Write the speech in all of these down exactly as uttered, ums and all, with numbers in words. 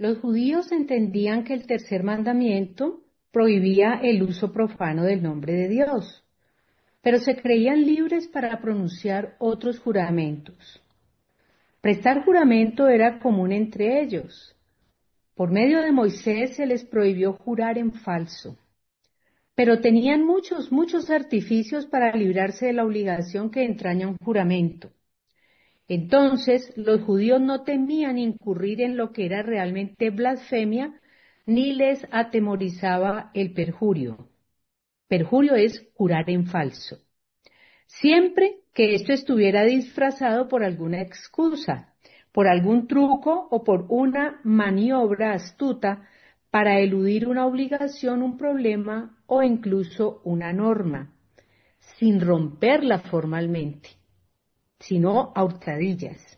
Los judíos entendían que el tercer mandamiento prohibía el uso profano del nombre de Dios, pero se creían libres para pronunciar otros juramentos. Prestar juramento era común entre ellos. Por medio de Moisés se les prohibió jurar en falso, pero tenían muchos, muchos artificios para librarse de la obligación que entraña un juramento. Entonces, los judíos no temían incurrir en lo que era realmente blasfemia, ni les atemorizaba el perjurio. Perjurio es jurar en falso. Siempre que esto estuviera disfrazado por alguna excusa, por algún truco o por una maniobra astuta para eludir una obligación, un problema o incluso una norma, sin romperla formalmente, sino a hurtadillas.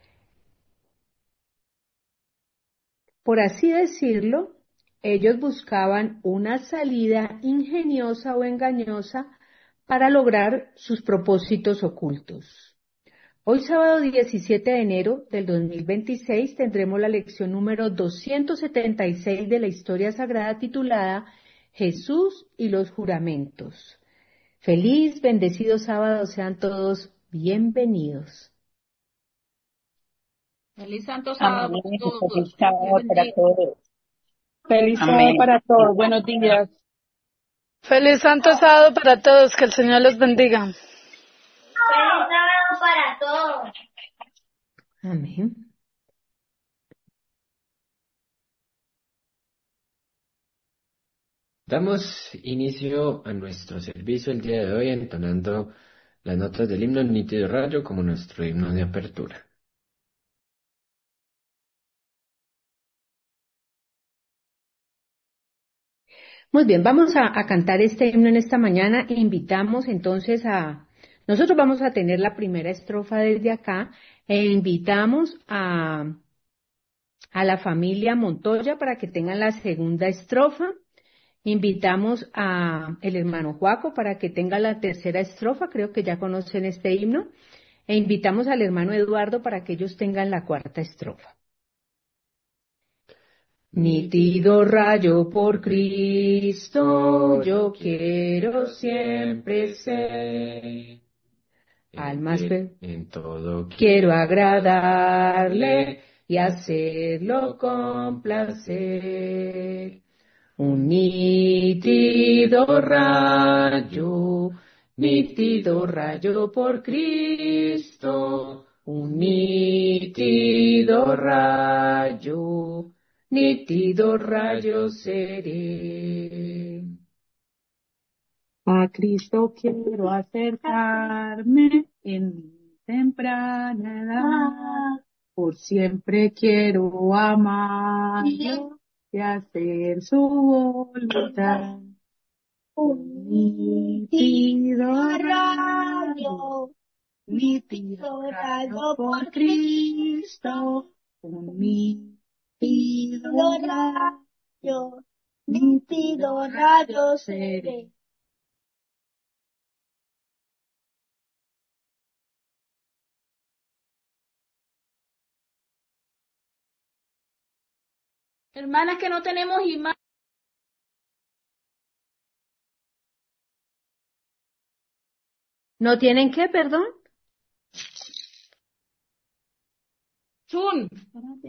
Por así decirlo, ellos buscaban una salida ingeniosa o engañosa para lograr sus propósitos ocultos. Hoy, sábado diecisiete de enero del dos mil veintiséis, tendremos la lección número doscientos setenta y seis de la historia sagrada titulada Jesús y los juramentos. Feliz, bendecido sábado, sean todos bienvenidos. Feliz Santo Sábado Amén. para todos. Feliz sábado para Bendiga. todos. Feliz sábado Amén. para todos. Buenos días. Feliz Santo Sábado para todos, que el Señor los bendiga. Feliz sábado para todos. Amén. Damos inicio a nuestro servicio el día de hoy entonando las notas del himno Nítido Rayo como nuestro himno de apertura. Muy bien, vamos a, a cantar este himno en esta mañana e invitamos entonces a, nosotros vamos a tener la primera estrofa desde acá e invitamos a, a la familia Montoya para que tengan la segunda estrofa. Invitamos a el hermano Juaco para que tenga la tercera estrofa, creo que ya conocen este himno, e invitamos al hermano Eduardo para que ellos tengan la cuarta estrofa. Nítido rayo por Cristo, yo quiero siempre ser. Al más fe, En todo quiero agradarle y hacerlo con placer. Un nítido rayo, nítido rayo por Cristo, un nítido rayo, nítido rayo seré. A Cristo quiero acercarme en mi temprana edad. Por siempre quiero amarlo y hacer su voluntad. Un nítido rayo, nítido rayo por Cristo, un nítido rayo, nítido rayo seré. Hermanas, que no tenemos imagen. ¿No tienen qué, perdón? Zoom.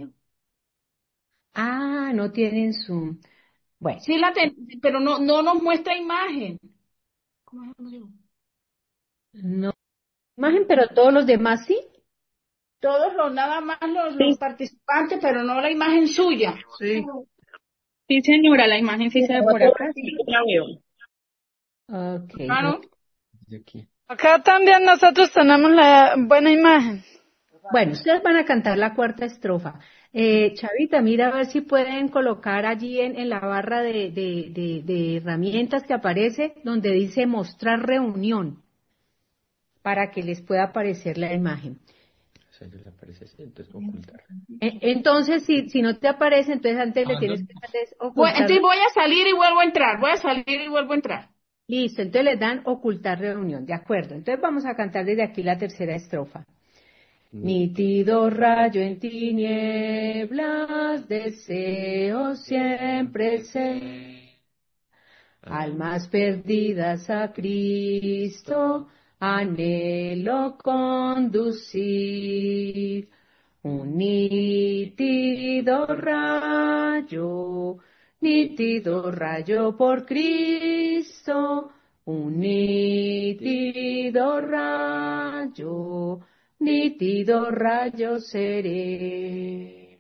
Ah, no tienen Zoom. Bueno, Sí la ten, pero no, no nos muestra imagen. ¿Cómo es? ¿Cómo digo? no imagen, pero todos los demás sí. Todos los, nada más los, los participantes, pero no la imagen suya. Sí. Sí, señora, la imagen sí se ve por acá, sí, la veo. Ok. Claro. de aquí. Acá también nosotros tenemos la buena imagen. Bueno, ustedes van a cantar la cuarta estrofa. Eh, Chavita, mira a ver si pueden colocar allí en, en la barra de, de, de, de herramientas que aparece donde dice mostrar reunión para que les pueda aparecer la imagen. O sea, yo le aparece así, entonces voy a ocultar. Eh, Entonces, si, si no te aparece, entonces antes le tienes que darles Bueno, ocultar. entonces voy a salir y vuelvo a entrar. Voy a salir y vuelvo a entrar. Listo, entonces les dan ocultar reunión, de acuerdo. Entonces vamos a cantar desde aquí la tercera estrofa. nítido rayo en tinieblas, deseo siempre ser. Almas perdidas a Cristo, anhelo conducir. Un nítido rayo, nítido rayo por Cristo, un nítido rayo, nítido rayo seré.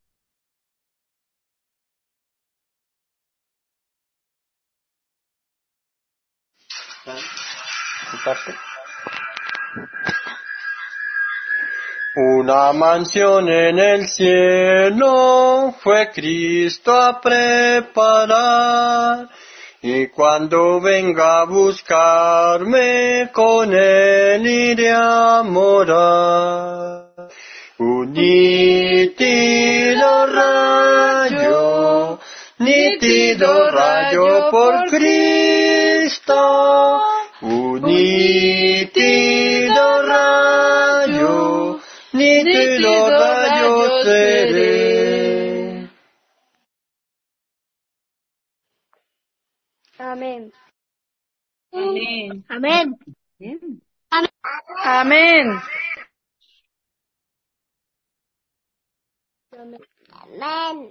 Una mansión en el cielo fue Cristo a preparar, y cuando venga a buscarme, con él iré a morar. Un nítido rayo, nítido rayo por Cristo, un nítido rayo, nítido rayo seré. Amén. Amén. Amén. Bien. Amén. Amén.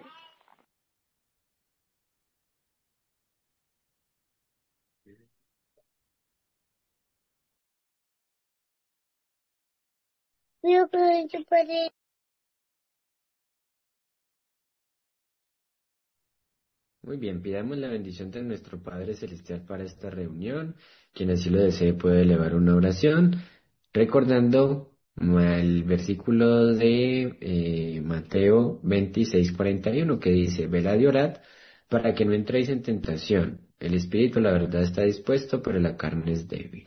Yo creo que puede. Muy bien, pidamos la bendición de nuestro Padre Celestial para esta reunión. Quien así lo desee puede elevar una oración, recordando el versículo de eh, Mateo veintiséis cuarenta y uno que dice: velad y orad para que no entréis en tentación. El espíritu, la verdad, está dispuesto, pero la carne es débil.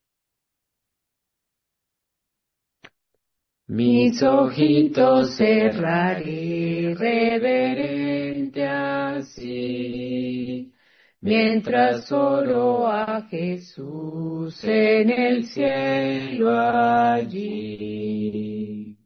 Mis ojitos cerraré reverente así, mientras oro a Jesús en el cielo allí.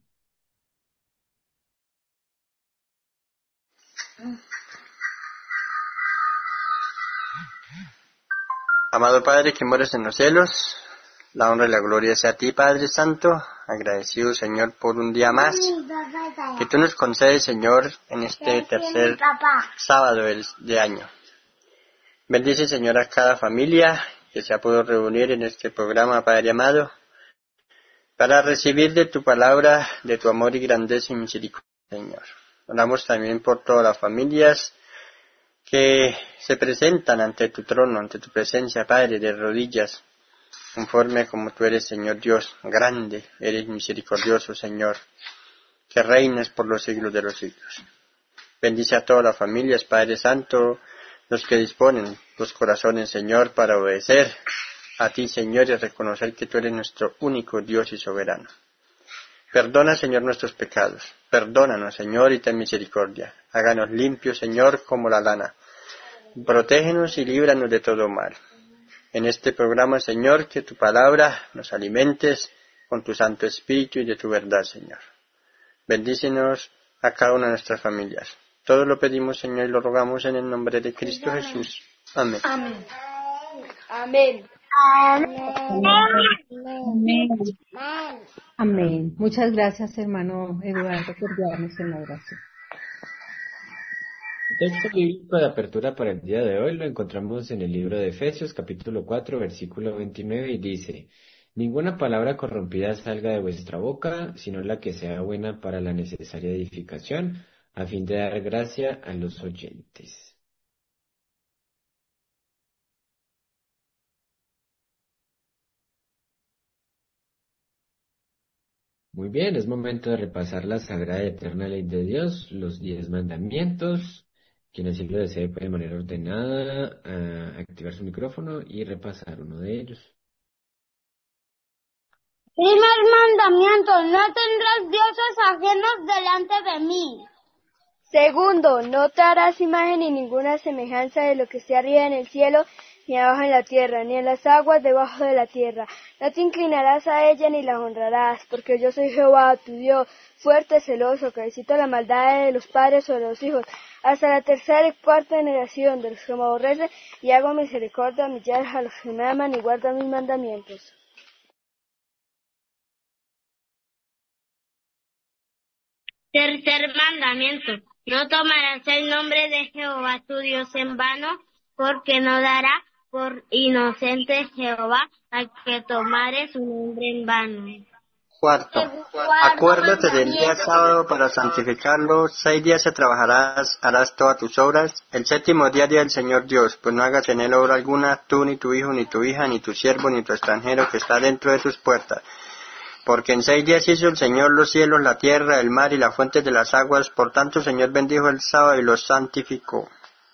Amado Padre que moras en los cielos, la honra y la gloria sea a ti, Padre Santo. Agradecido, Señor, por un día más que tú nos concedes, Señor, en este tercer sábado del- de año. Bendice, Señor, a cada familia que se ha podido reunir en este programa, Padre amado, para recibir de tu palabra, de tu amor y grandeza y misericordia, Señor. Oramos también por todas las familias que se presentan ante tu trono, ante tu presencia, Padre, de rodillas, conforme como tú eres, Señor Dios, grande, eres misericordioso, Señor, que reinas por los siglos de los siglos. Bendice a todas las familias, Padre Santo, los que disponen los corazones, Señor, para obedecer a ti, Señor, y reconocer que tú eres nuestro único Dios y soberano. Perdona, Señor, nuestros pecados. Perdónanos, Señor, y ten misericordia. Háganos limpios, Señor, como la lana. Protégenos y líbranos de todo mal. En este programa, Señor, que tu palabra nos alimentes con tu Santo Espíritu y de tu verdad, Señor. Bendícenos a cada una de nuestras familias. Todo lo pedimos, Señor, y lo rogamos en el nombre de Cristo Jesús. Amén. Amén. Amén. Amén. Amén. Muchas gracias, hermano Eduardo, por guiarnos en la oración. El texto bíblico de apertura para el día de hoy lo encontramos en el libro de Efesios, capítulo cuatro, versículo veintinueve, y dice: ninguna palabra corrompida salga de vuestra boca, sino la que sea buena para la necesaria edificación, a fin de dar gracia a los oyentes. Muy bien, es momento de repasar la sagrada y eterna ley de Dios, los diez mandamientos. Quien así lo desee puede de manera ordenada ah, activar su micrófono y repasar uno de ellos. Primer mandamiento, no tendrás dioses ajenos delante de mí. Segundo, no te harás imagen ni ninguna semejanza de lo que esté arriba en el cielo, ni abajo en la tierra, ni en las aguas debajo de la tierra. No te inclinarás a ella ni la honrarás, porque yo soy Jehová tu Dios, fuerte, celoso, que visito la maldad de los padres sobre los hijos, hasta la tercera y cuarta generación de los que me aborrecen, y hago misericordia a millares a los que me aman y guardan mis mandamientos. Tercer mandamiento. No tomarás el nombre de Jehová tu Dios en vano, porque no dará por inocente Jehová al que tomare su nombre en vano. Cuarto, acuérdate del día sábado para santificarlo. Seis días se trabajarás, harás todas tus obras. El séptimo día, día del Señor Dios, pues no hagas en él obra alguna, tú, ni tu hijo, ni tu hija, ni tu siervo, ni tu extranjero que está dentro de tus puertas. Porque en seis días hizo el Señor los cielos, la tierra, el mar y las fuentes de las aguas. Por tanto el Señor bendijo el sábado y lo santificó.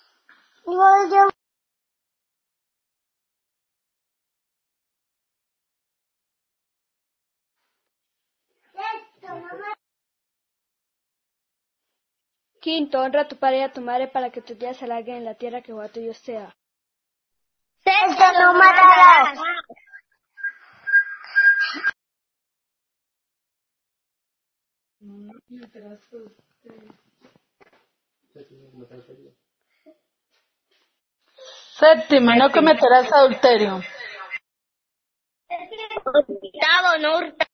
Quinto, honra a tu padre y a tu madre para que tus días se alarguen en la tierra que Jehová tu Dios te da. Sexto, no matarás. Séptimo, no cometerás adulterio. Octavo, no hurtarás.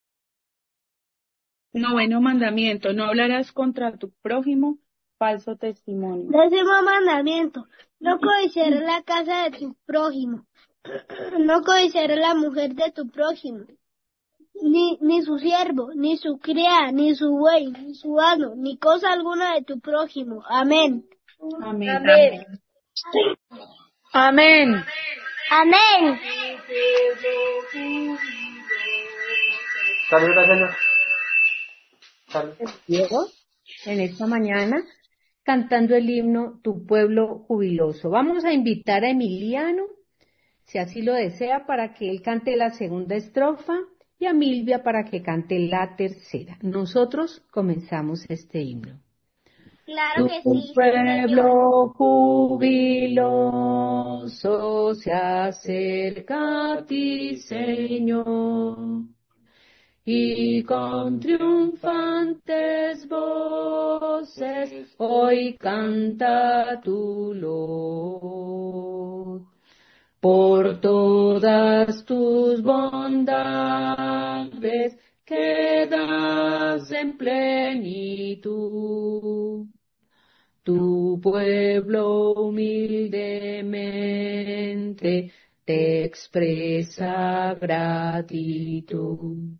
Noveno mandamiento, no hablarás contra tu prójimo falso testimonio. Décimo mandamiento, no codiciarás la casa de tu prójimo, no codiciarás la mujer de tu prójimo, ni, ni su siervo, ni su criada, ni su buey, ni su asno, ni cosa alguna de tu prójimo. Amén. Amén. Amén. Amén. Amén. Dios, en esta mañana, cantando el himno Tu pueblo jubiloso. Vamos a invitar a Emiliano, si así lo desea, para que él cante la segunda estrofa y a Milvia para que cante la tercera. Nosotros comenzamos este himno. Claro que Tu sí. pueblo jubiloso se acerca a ti, Señor, y con triunfantes voces hoy canta tu loor. Por todas tus bondades quedas en plenitud. Tu pueblo humildemente te expresa gratitud.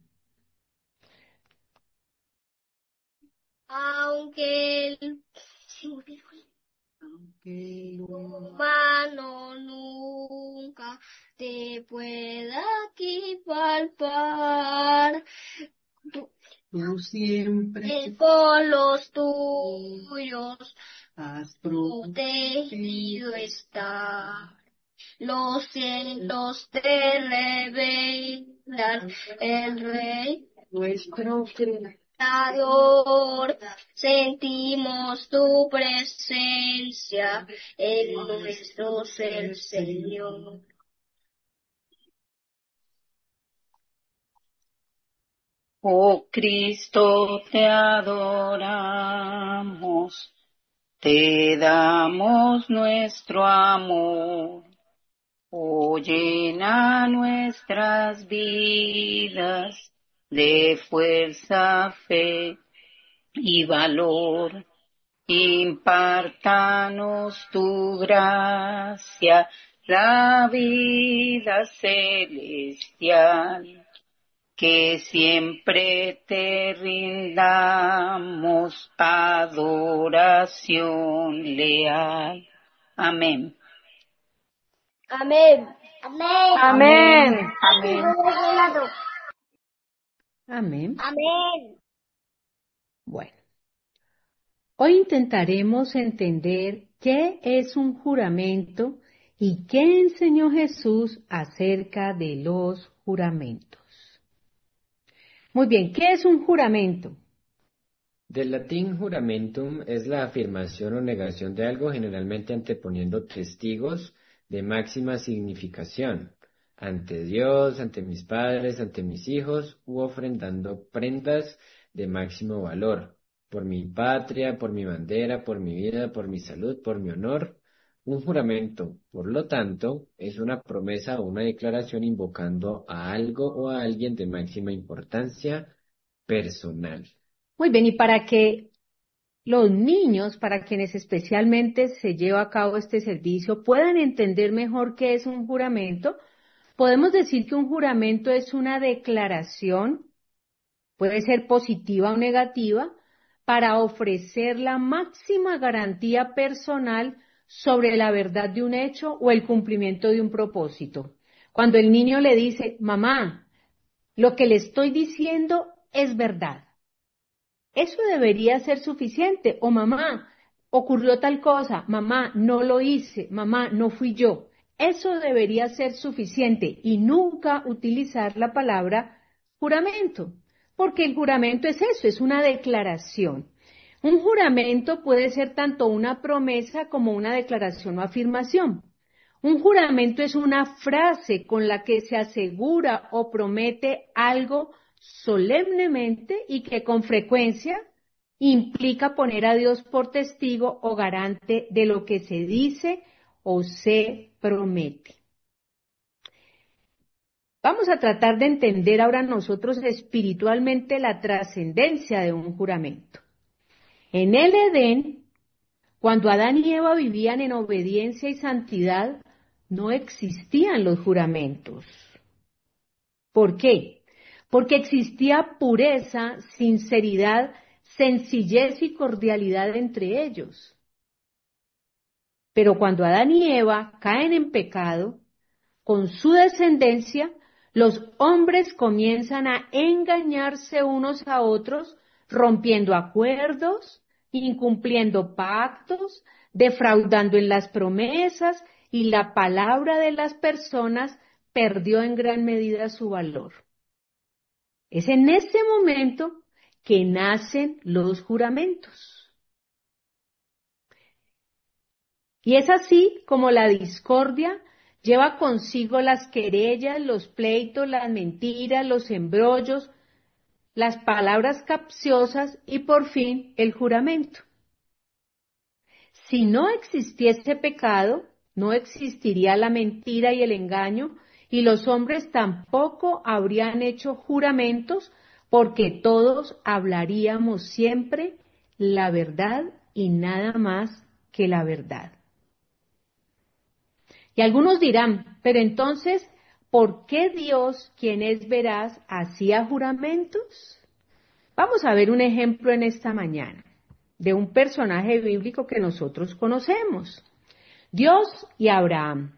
Aunque el humano nunca te pueda aquí palpar, tú, Tú siempre eh, con los tuyos has protegido estar. Los cielos te revelan el Rey nuestro Creador, sentimos tu presencia en nuestro ser, Señor. Oh Cristo, te adoramos, te damos nuestro amor. Oh, llena nuestras vidas de fuerza, fe y valor. Impártanos tu gracia, la vida celestial, que siempre te rindamos adoración leal. Amén. Amén. Amén. Amén. Amén. Amén. Bueno, hoy intentaremos entender qué es un juramento y qué enseñó Jesús acerca de los juramentos. Muy bien, ¿qué es un juramento? Del latín juramentum es la afirmación o negación de algo, generalmente anteponiendo testigos de máxima significación ante Dios, ante mis padres, ante mis hijos, u ofrendando prendas de máximo valor, por mi patria, por mi bandera, por mi vida, por mi salud, por mi honor. Un juramento, por lo tanto, es una promesa o una declaración invocando a algo o a alguien de máxima importancia personal. Muy bien, y para que los niños, para quienes especialmente se lleva a cabo este servicio, puedan entender mejor qué es un juramento, podemos decir que un juramento es una declaración, puede ser positiva o negativa, para ofrecer la máxima garantía personal sobre la verdad de un hecho o el cumplimiento de un propósito. Cuando el niño le dice, mamá, lo que le estoy diciendo es verdad. Eso debería ser suficiente. O mamá, ocurrió tal cosa, mamá, no lo hice, mamá, no fui yo. Eso debería ser suficiente y nunca utilizar la palabra juramento, porque el juramento es eso, es una declaración. Un juramento puede ser tanto una promesa como una declaración o afirmación. Un juramento es una frase con la que se asegura o promete algo solemnemente y que con frecuencia implica poner a Dios por testigo o garante de lo que se dice o se promete. Vamos a tratar de entender ahora nosotros espiritualmente la trascendencia de un juramento. En el Edén, cuando Adán y Eva vivían en obediencia y santidad, no existían los juramentos. ¿Por qué? Porque existía pureza, sinceridad, sencillez y cordialidad entre ellos. Pero cuando Adán y Eva caen en pecado, con su descendencia, los hombres comienzan a engañarse unos a otros, rompiendo acuerdos, incumpliendo pactos, defraudando en las promesas, y la palabra de las personas perdió en gran medida su valor. Es en ese momento que nacen los juramentos. Y es así como la discordia lleva consigo las querellas, los pleitos, las mentiras, los embrollos, las palabras capciosas y por fin el juramento. Si no existiese pecado, no existiría la mentira y el engaño, y los hombres tampoco habrían hecho juramentos, porque todos hablaríamos siempre la verdad y nada más que la verdad. Y algunos dirán, pero entonces, ¿por qué Dios, quien es veraz, hacía juramentos? Vamos a ver un ejemplo en esta mañana de un personaje bíblico que nosotros conocemos. Dios y Abraham.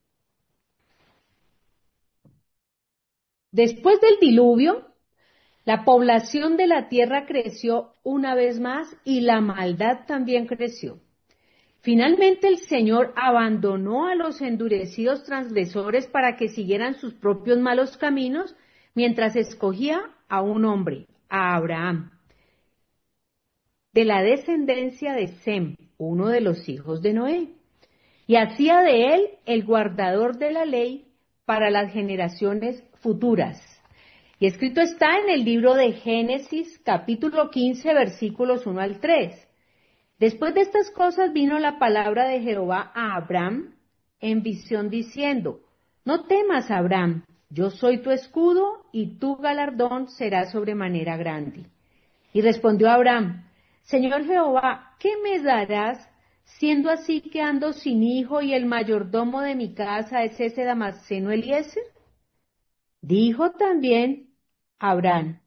Después del diluvio, la población de la tierra creció una vez más y la maldad también creció. Finalmente el Señor abandonó a los endurecidos transgresores para que siguieran sus propios malos caminos, mientras escogía a un hombre, a Abraham, de la descendencia de Sem, uno de los hijos de Noé, y hacía de él el guardador de la ley para las generaciones futuras. Y escrito está en el libro de Génesis, capítulo quince, versículos uno al tres. Después de estas cosas vino la palabra de Jehová a Abraham en visión diciendo, no temas, Abraham, yo soy tu escudo y tu galardón será sobremanera grande. Y respondió Abraham, Señor Jehová, ¿qué me darás, siendo así que ando sin hijo y el mayordomo de mi casa es ese Damasceno Eliezer? Dijo también Abraham,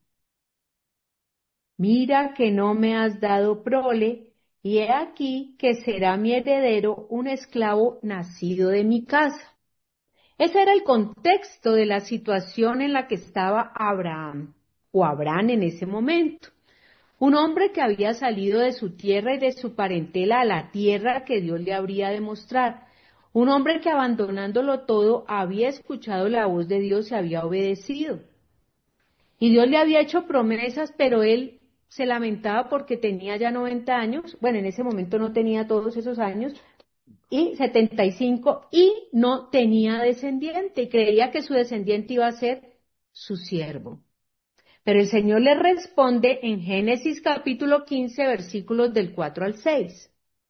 mira que no me has dado prole, y he aquí que será mi heredero un esclavo nacido de mi casa. Ese era el contexto de la situación en la que estaba Abraham, o Abraham en ese momento. Un hombre que había salido de su tierra y de su parentela a la tierra que Dios le habría de mostrar. Un hombre que abandonándolo todo había escuchado la voz de Dios y había obedecido. Y Dios le había hecho promesas, pero él se lamentaba porque tenía ya noventa años, bueno, en ese momento no tenía todos esos años, y setenta y cinco y no tenía descendiente y creía que su descendiente iba a ser su siervo. Pero el Señor le responde en Génesis capítulo quince, versículos del cuatro al seis.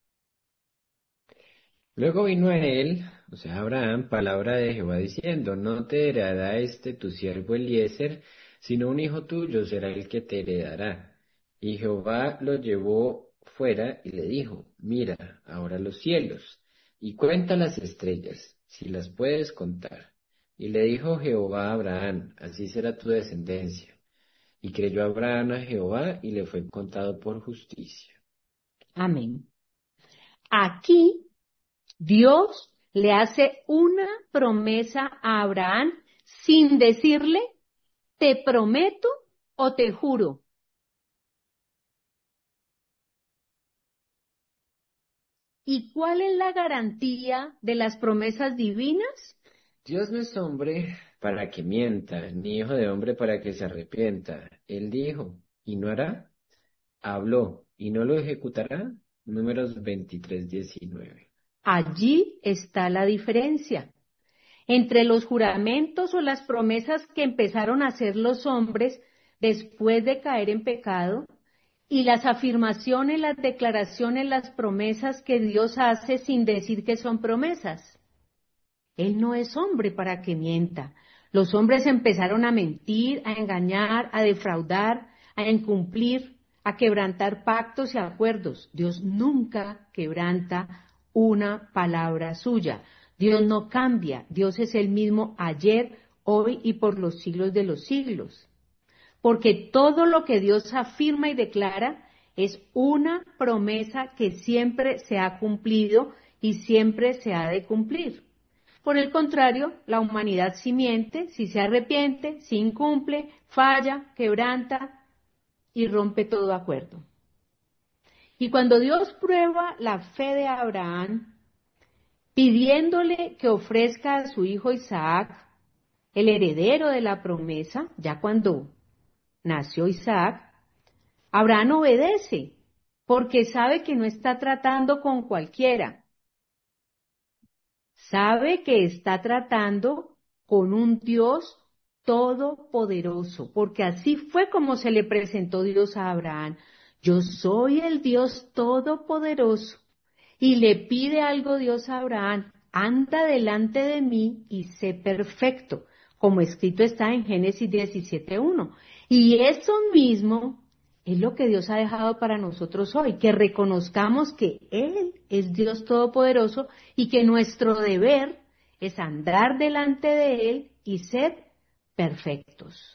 Luego vino a él, o sea, a Abraham, palabra de Jehová diciendo, no te heredará este tu siervo Eliezer, sino un hijo tuyo será el que te heredará. Y Jehová lo llevó fuera y le dijo, mira ahora los cielos, y cuenta las estrellas, si las puedes contar. Y le dijo Jehová a Abraham, así será tu descendencia. Y creyó Abraham a Jehová y le fue contado por justicia. Amén. Aquí Dios le hace una promesa a Abraham sin decirle, te prometo o te juro. ¿Y cuál es la garantía de las promesas divinas? Dios no es hombre para que mienta, ni hijo de hombre para que se arrepienta. Él dijo, ¿y no hará? Habló, ¿y no lo ejecutará? Números veintitrés, diecinueve. Allí está la diferencia entre los juramentos o las promesas que empezaron a hacer los hombres después de caer en pecado y las afirmaciones, las declaraciones, las promesas que Dios hace sin decir que son promesas. Él no es hombre para que mienta. Los hombres empezaron a mentir, a engañar, a defraudar, a incumplir, a quebrantar pactos y acuerdos. Dios nunca quebranta una palabra suya. Dios no cambia. Dios es el mismo ayer, hoy y por los siglos de los siglos. Porque todo lo que Dios afirma y declara es una promesa que siempre se ha cumplido y siempre se ha de cumplir. Por el contrario, la humanidad sí miente, sí se arrepiente, sí incumple, falla, quebranta y rompe todo acuerdo. Y cuando Dios prueba la fe de Abraham, pidiéndole que ofrezca a su hijo Isaac, el heredero de la promesa, ya cuando nació Isaac, Abraham obedece, porque sabe que no está tratando con cualquiera. Sabe que está tratando con un Dios todopoderoso, porque así fue como se le presentó Dios a Abraham. Yo soy el Dios todopoderoso. Y le pide algo Dios a Abraham, anda delante de mí y sé perfecto, como escrito está en Génesis diecisiete uno. Y eso mismo es lo que Dios ha dejado para nosotros hoy, que reconozcamos que Él es Dios todopoderoso y que nuestro deber es andar delante de Él y ser perfectos.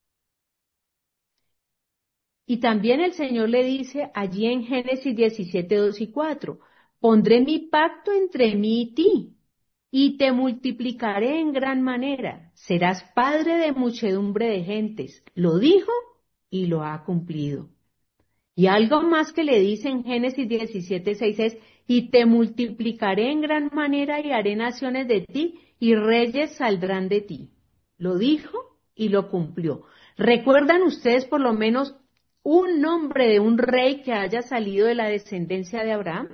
Y también el Señor le dice allí en Génesis diecisiete, dos y cuatro, pondré mi pacto entre mí y ti, y te multiplicaré en gran manera, serás padre de muchedumbre de gentes. Lo dijo y lo ha cumplido. Y algo más que le dice en Génesis diecisiete, seis es, y te multiplicaré en gran manera y haré naciones de ti, y reyes saldrán de ti. Lo dijo y lo cumplió. ¿Recuerdan ustedes por lo menos un nombre de un rey que haya salido de la descendencia de Abraham?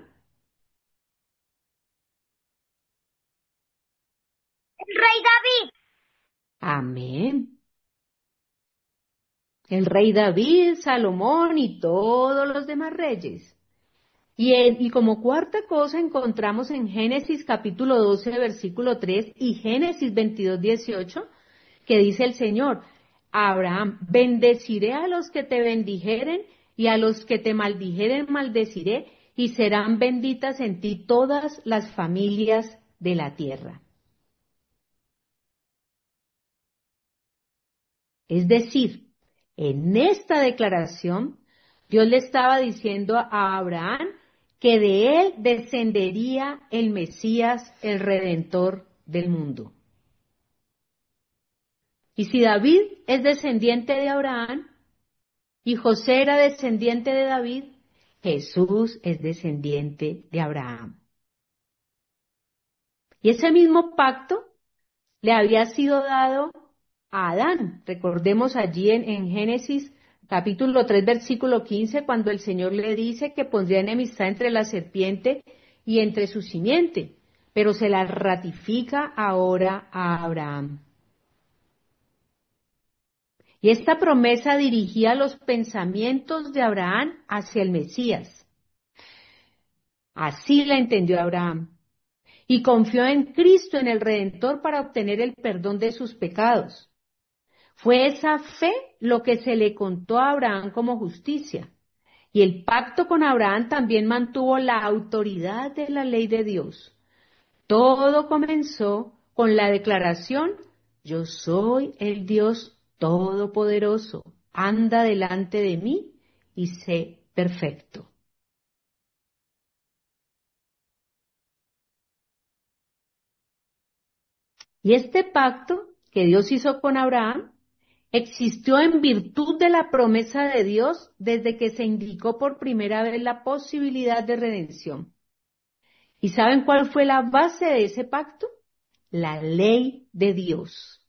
El rey David. Amén. El rey David, Salomón y todos los demás reyes. Y, en, y como cuarta cosa encontramos en Génesis capítulo doce, versículo tres y Génesis veintidós, dieciocho, que dice el Señor, Abraham, bendeciré a los que te bendijeren y a los que te maldijeren maldeciré y serán benditas en ti todas las familias de la tierra. Es decir, en esta declaración, Dios le estaba diciendo a Abraham que de él descendería el Mesías, el Redentor del mundo. Y si David es descendiente de Abraham y José era descendiente de David, Jesús es descendiente de Abraham. Y ese mismo pacto le había sido dado a Adán. Recordemos allí en, en Génesis capítulo tres, versículo quince, cuando el Señor le dice que pondría enemistad entre la serpiente y entre su simiente, pero se la ratifica ahora a Abraham. Y esta promesa dirigía los pensamientos de Abraham hacia el Mesías. Así la entendió Abraham. Y confió en Cristo, en el Redentor, para obtener el perdón de sus pecados. Fue esa fe lo que se le contó a Abraham como justicia. Y el pacto con Abraham también mantuvo la autoridad de la ley de Dios. Todo comenzó con la declaración: yo soy el Dios Todopoderoso, anda delante de mí y sé perfecto. Y este pacto que Dios hizo con Abraham existió en virtud de la promesa de Dios desde que se indicó por primera vez la posibilidad de redención. ¿Y saben cuál fue la base de ese pacto? La ley de Dios.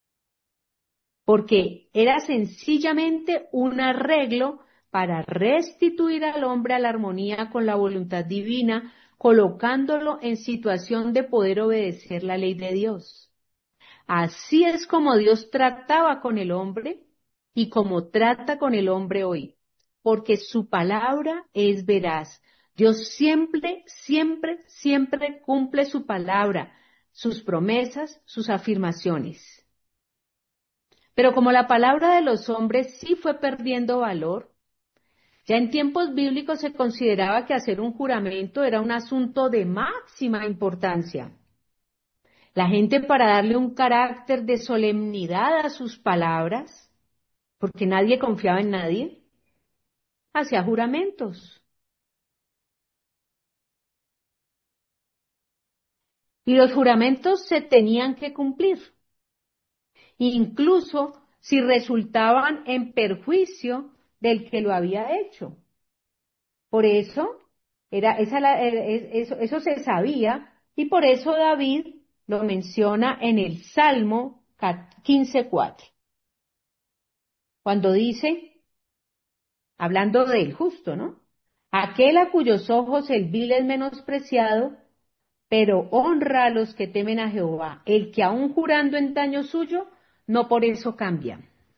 Porque era sencillamente un arreglo para restituir al hombre a la armonía con la voluntad divina, colocándolo en situación de poder obedecer la ley de Dios. Así es como Dios trataba con el hombre y como trata con el hombre hoy, porque su palabra es veraz. Dios siempre, siempre, siempre cumple su palabra, sus promesas, sus afirmaciones. Pero como la palabra de los hombres sí fue perdiendo valor, ya en tiempos bíblicos se consideraba que hacer un juramento era un asunto de máxima importancia. La gente, para darle un carácter de solemnidad a sus palabras, porque nadie confiaba en nadie, hacía juramentos. Y los juramentos se tenían que cumplir, incluso si resultaban en perjuicio del que lo había hecho. Por eso, era, esa, eso, eso se sabía, y por eso David lo menciona en el Salmo quince cuatro. Cuando dice, hablando del justo, ¿no? Aquel a cuyos ojos el vil es menospreciado, pero honra a los que temen a Jehová. El que aún jurando en daño suyo, no por eso cambia.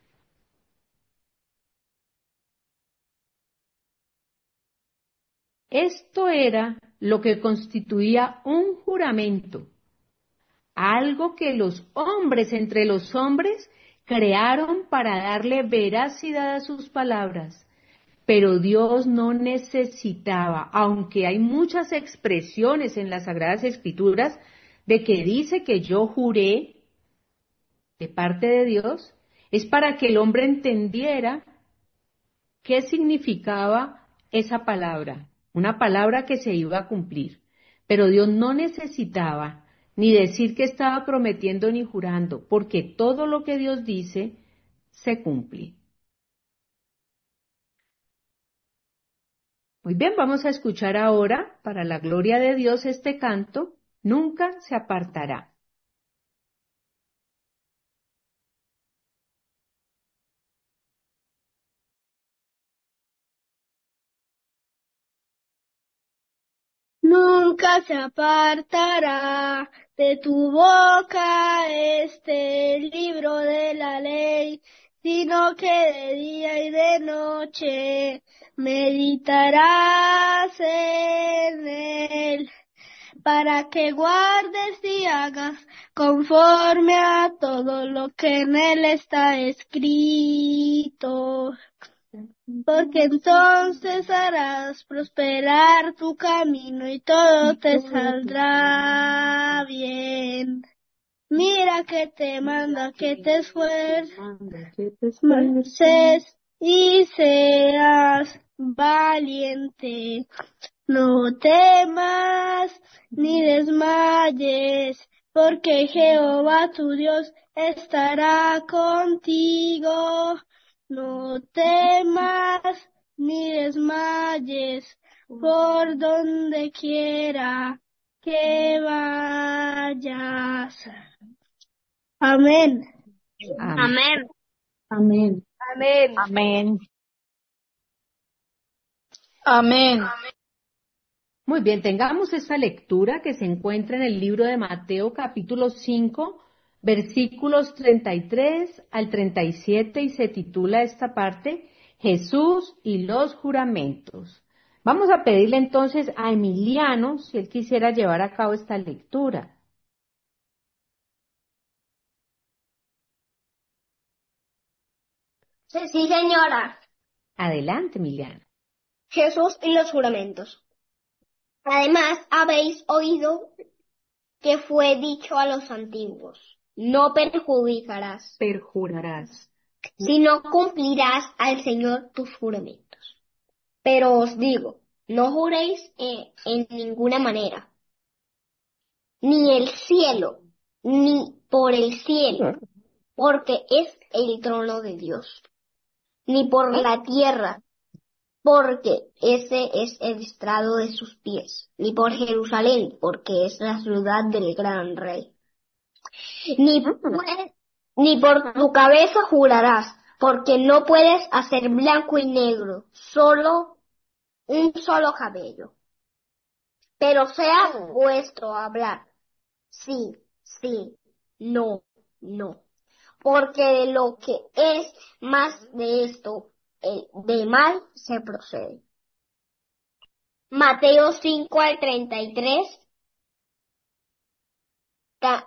Esto era lo que constituía un juramento, algo que los hombres entre los hombres crearon para darle veracidad a sus palabras. Pero Dios no necesitaba, aunque hay muchas expresiones en las Sagradas Escrituras de que dice que yo juré de parte de Dios, es para que el hombre entendiera qué significaba esa palabra, una palabra que se iba a cumplir. Pero Dios no necesitaba ni decir que estaba prometiendo ni jurando, porque todo lo que Dios dice se cumple. Muy bien, vamos a escuchar ahora, para la gloria de Dios, este canto, Nunca se apartará. Nunca se apartará de tu boca este libro de la ley, sino que de día y de noche meditarás en él, para que guardes y hagas conforme a todo lo que en él está escrito. Porque entonces harás prosperar tu camino y todo te saldrá bien. Mira que te manda que te esfuerces y seas valiente. No temas ni desmayes, porque Jehová tu Dios estará contigo. No temas ni desmayes por donde quiera que vayas. Amén. Amén. Amén. Amén. Amén. Amén. Muy bien, tengamos esta lectura que se encuentra en el libro de Mateo capítulo cinco, versículos treinta y tres al treinta y siete, y se titula esta parte, Jesús y los juramentos. Vamos a pedirle entonces a Emiliano si él quisiera llevar a cabo esta lectura. Sí, sí, señora. Adelante, Emiliano. Jesús y los juramentos. Además, habéis oído que fue dicho a los antiguos, no perjudicarás, Perjurarás. sino cumplirás al Señor tus juramentos. Pero os digo, no juréis eh, en ninguna manera, ni el cielo, ni por el cielo, porque es el trono de Dios, ni por la tierra, porque ese es el estrado de sus pies, ni por Jerusalén, porque es la ciudad del gran rey. Ni, puedes- ni por tu cabeza jurarás, porque no puedes hacer blanco y negro, solo un solo cabello. Pero sea vuestro hablar, sí, sí, no, no. Porque de lo que es más de esto, eh, de mal se procede. Mateo cinco al treinta y tres. ca-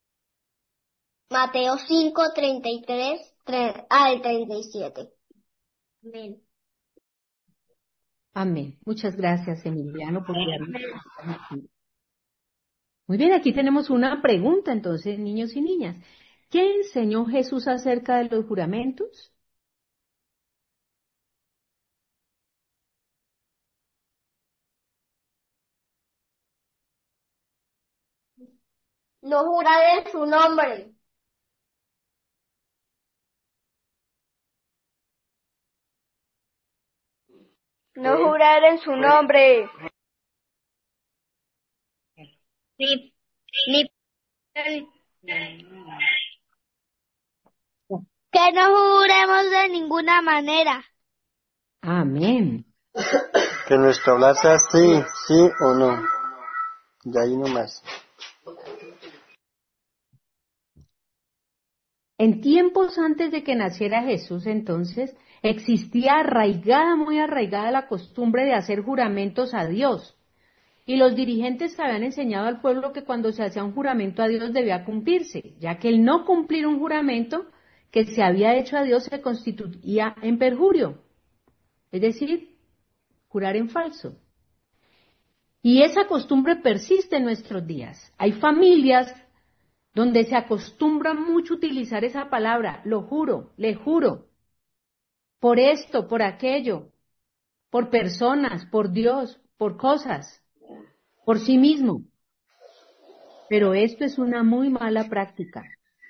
Mateo cinco, treinta y tres tre- al treinta y siete. Amén. Amén. Muchas gracias, Emiliano, por guiarnos. Muy bien, aquí tenemos una pregunta entonces, niños y niñas. ¿Qué enseñó Jesús acerca de los juramentos? No jurar en su nombre. No jurar en su nombre. Ni, ni que no juremos de ninguna manera. Amén. Que nuestro hablar sea sí, sí o no. Y ahí nomás. En tiempos antes de que naciera Jesús, entonces, existía arraigada, muy arraigada la costumbre de hacer juramentos a Dios. Y los dirigentes habían enseñado al pueblo que cuando se hacía un juramento a Dios debía cumplirse, ya que el no cumplir un juramento que se había hecho a Dios se constituía en perjurio, es decir, jurar en falso. Y esa costumbre persiste en nuestros días. Hay familias donde se acostumbra mucho utilizar esa palabra, lo juro, le juro, por esto, por aquello, por personas, por Dios, por cosas, por sí mismo. Pero esto es una muy mala práctica.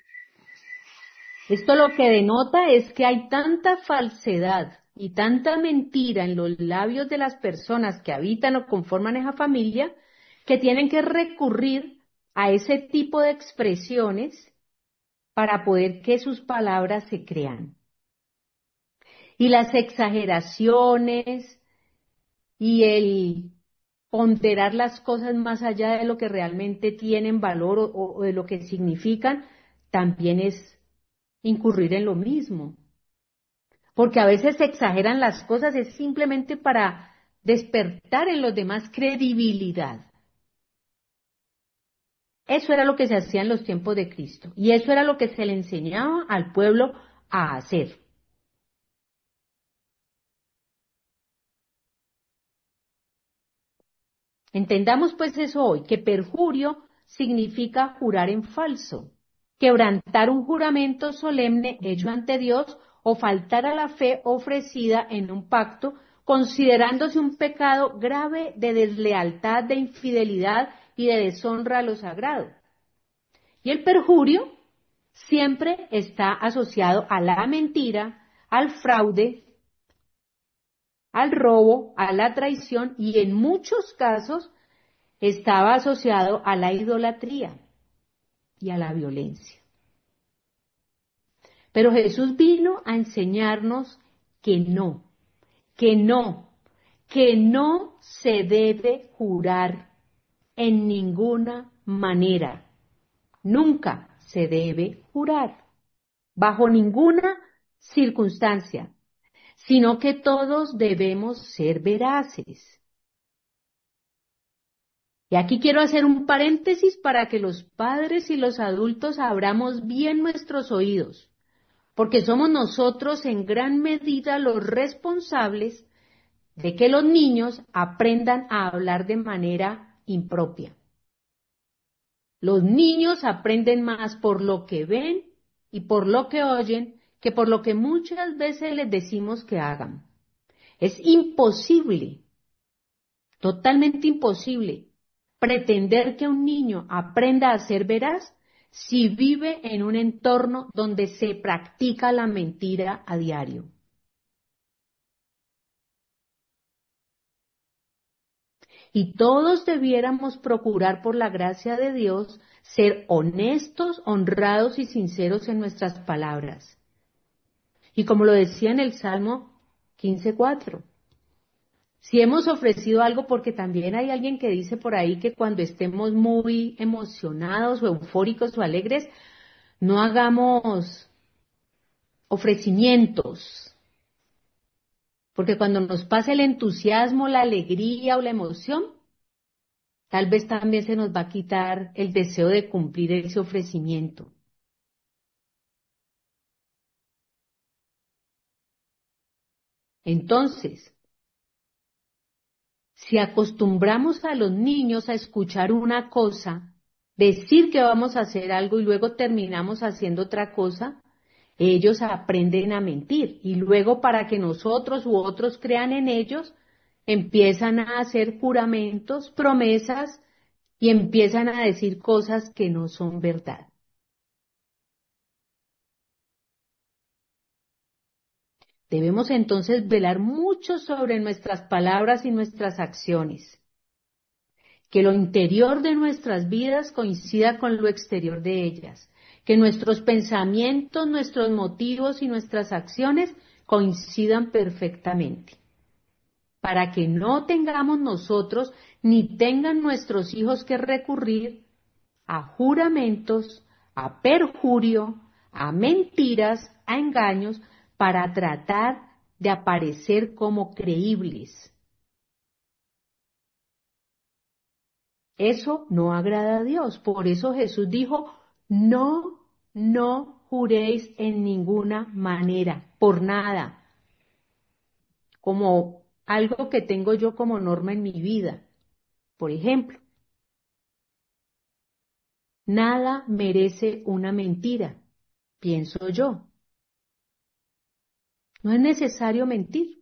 Esto lo que denota es que hay tanta falsedad y tanta mentira en los labios de las personas que habitan o conforman esa familia que tienen que recurrir a ese tipo de expresiones para poder que sus palabras se crean. Y las exageraciones y el ponderar las cosas más allá de lo que realmente tienen valor o, o de lo que significan, también es incurrir en lo mismo. Porque a veces se exageran las cosas, es simplemente para despertar en los demás credibilidad. Eso era lo que se hacía en los tiempos de Cristo. Y eso era lo que se le enseñaba al pueblo a hacer. Entendamos pues eso hoy, que perjurio significa jurar en falso, quebrantar un juramento solemne hecho ante Dios o faltar a la fe ofrecida en un pacto, considerándose un pecado grave de deslealtad, de infidelidad y de deshonra a lo sagrado. Y el perjurio siempre está asociado a la mentira, al fraude, al robo, a la traición y en muchos casos estaba asociado a la idolatría y a la violencia. Pero Jesús vino a enseñarnos que no, que no, que no se debe jurar en ninguna manera. Nunca se debe jurar, bajo ninguna circunstancia, sino que todos debemos ser veraces. Y aquí quiero hacer un paréntesis para que los padres y los adultos abramos bien nuestros oídos, porque somos nosotros en gran medida los responsables de que los niños aprendan a hablar de manera impropia. Los niños aprenden más por lo que ven y por lo que oyen que por lo que muchas veces les decimos que hagan. Es imposible, totalmente imposible, pretender que un niño aprenda a ser veraz si vive en un entorno donde se practica la mentira a diario. Y todos debiéramos procurar, por la gracia de Dios, ser honestos, honrados y sinceros en nuestras palabras. Y como lo decía en el Salmo quince cuatro, si hemos ofrecido algo, porque también hay alguien que dice por ahí que cuando estemos muy emocionados o eufóricos o alegres, no hagamos ofrecimientos. Porque cuando nos pase el entusiasmo, la alegría o la emoción, tal vez también se nos va a quitar el deseo de cumplir ese ofrecimiento. Entonces, si acostumbramos a los niños a escuchar una cosa, decir que vamos a hacer algo y luego terminamos haciendo otra cosa, ellos aprenden a mentir y luego para que nosotros u otros crean en ellos, empiezan a hacer juramentos, promesas y empiezan a decir cosas que no son verdad. Debemos entonces velar mucho sobre nuestras palabras y nuestras acciones. Que lo interior de nuestras vidas coincida con lo exterior de ellas. Que nuestros pensamientos, nuestros motivos y nuestras acciones coincidan perfectamente. Para que no tengamos nosotros ni tengan nuestros hijos que recurrir a juramentos, a perjurio, a mentiras, a engaños, para tratar de aparecer como creíbles. Eso no agrada a Dios. Por eso Jesús dijo, no, no juréis en ninguna manera, por nada. Como algo que tengo yo como norma en mi vida. Por ejemplo, nada merece una mentira, pienso yo. No es necesario mentir.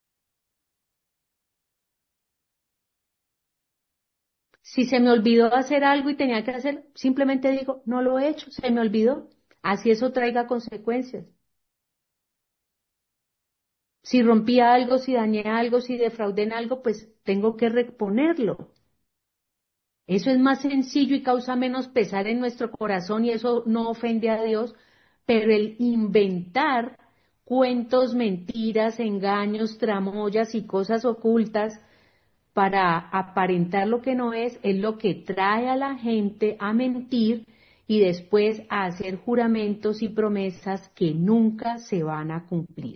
Si se me olvidó hacer algo y tenía que hacer, simplemente digo, no lo he hecho, se me olvidó. Así eso traiga consecuencias. Si rompí algo, si dañé algo, si defraudé en algo, pues tengo que reponerlo. Eso es más sencillo y causa menos pesar en nuestro corazón y eso no ofende a Dios, pero el inventar cuentos, mentiras, engaños, tramoyas y cosas ocultas para aparentar lo que no es, es lo que trae a la gente a mentir y después a hacer juramentos y promesas que nunca se van a cumplir.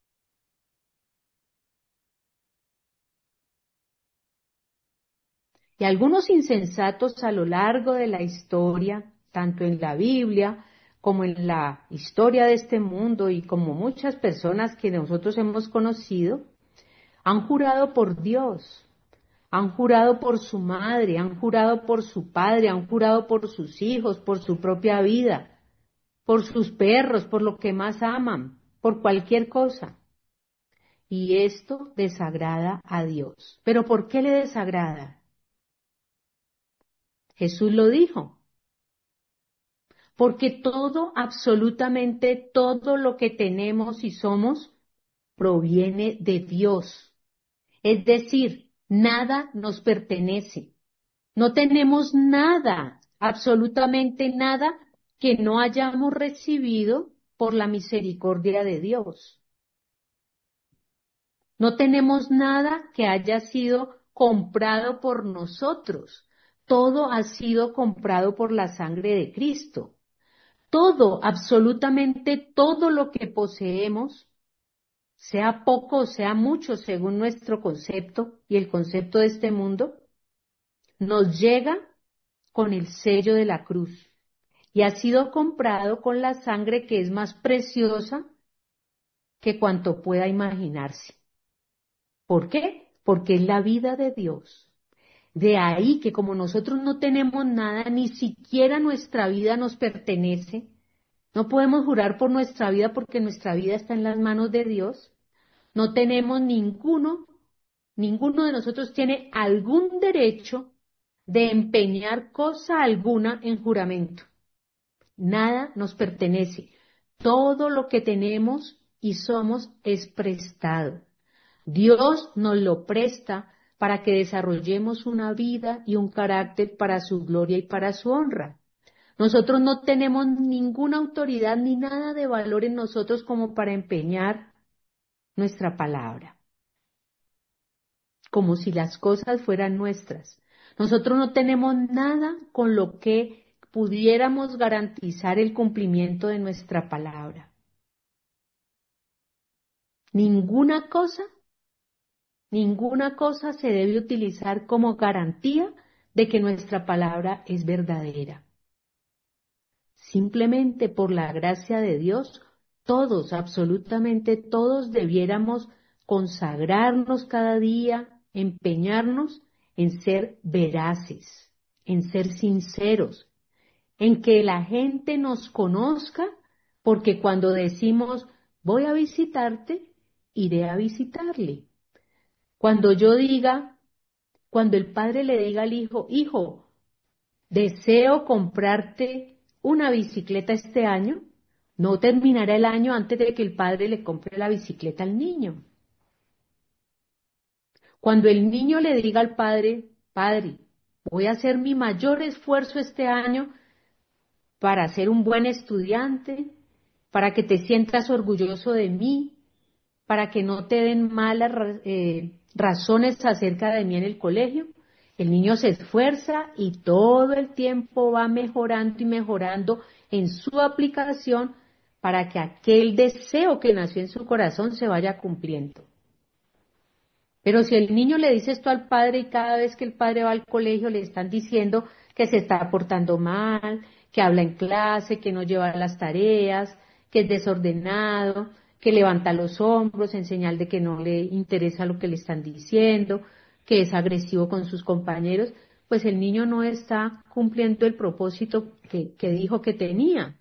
Y algunos insensatos a lo largo de la historia, tanto en la Biblia como en la historia de este mundo y como muchas personas que nosotros hemos conocido, han jurado por Dios, han jurado por su madre, han jurado por su padre, han jurado por sus hijos, por su propia vida, por sus perros, por lo que más aman, por cualquier cosa. Y esto desagrada a Dios. ¿Pero por qué le desagrada? Jesús lo dijo. Porque todo, absolutamente todo lo que tenemos y somos, proviene de Dios. Es decir, nada nos pertenece. No tenemos nada, absolutamente nada, que no hayamos recibido por la misericordia de Dios. No tenemos nada que haya sido comprado por nosotros. Todo ha sido comprado por la sangre de Cristo. Todo, absolutamente todo lo que poseemos, sea poco o sea mucho según nuestro concepto y el concepto de este mundo, nos llega con el sello de la cruz y ha sido comprado con la sangre que es más preciosa que cuanto pueda imaginarse. ¿Por qué? Porque es la vida de Dios. De ahí que como nosotros no tenemos nada, ni siquiera nuestra vida nos pertenece, no podemos jurar por nuestra vida porque nuestra vida está en las manos de Dios, no tenemos ninguno, ninguno de nosotros tiene algún derecho de empeñar cosa alguna en juramento. Nada nos pertenece. Todo lo que tenemos y somos es prestado. Dios nos lo presta para que desarrollemos una vida y un carácter para su gloria y para su honra. Nosotros no tenemos ninguna autoridad ni nada de valor en nosotros como para empeñar nuestra palabra, como si las cosas fueran nuestras. Nosotros no tenemos nada con lo que pudiéramos garantizar el cumplimiento de nuestra palabra. Ninguna cosa, ninguna cosa se debe utilizar como garantía de que nuestra palabra es verdadera. Simplemente por la gracia de Dios, todos, absolutamente todos, debiéramos consagrarnos cada día, empeñarnos en ser veraces, en ser sinceros, en que la gente nos conozca, porque cuando decimos voy a visitarte, iré a visitarle. Cuando yo diga, cuando el padre le diga al hijo, hijo, deseo comprarte una bicicleta este año, no terminará el año antes de que el padre le compre la bicicleta al niño. Cuando el niño le diga al padre, padre, voy a hacer mi mayor esfuerzo este año para ser un buen estudiante, para que te sientas orgulloso de mí, para que no te den malas eh, razones acerca de mí en el colegio. El niño se esfuerza y todo el tiempo va mejorando y mejorando en su aplicación para que aquel deseo que nació en su corazón se vaya cumpliendo. Pero si el niño le dice esto al padre y cada vez que el padre va al colegio le están diciendo que se está portando mal, que habla en clase, que no lleva las tareas, que es desordenado, que levanta los hombros en señal de que no le interesa lo que le están diciendo, que es agresivo con sus compañeros, pues el niño no está cumpliendo el propósito que, que dijo que tenía.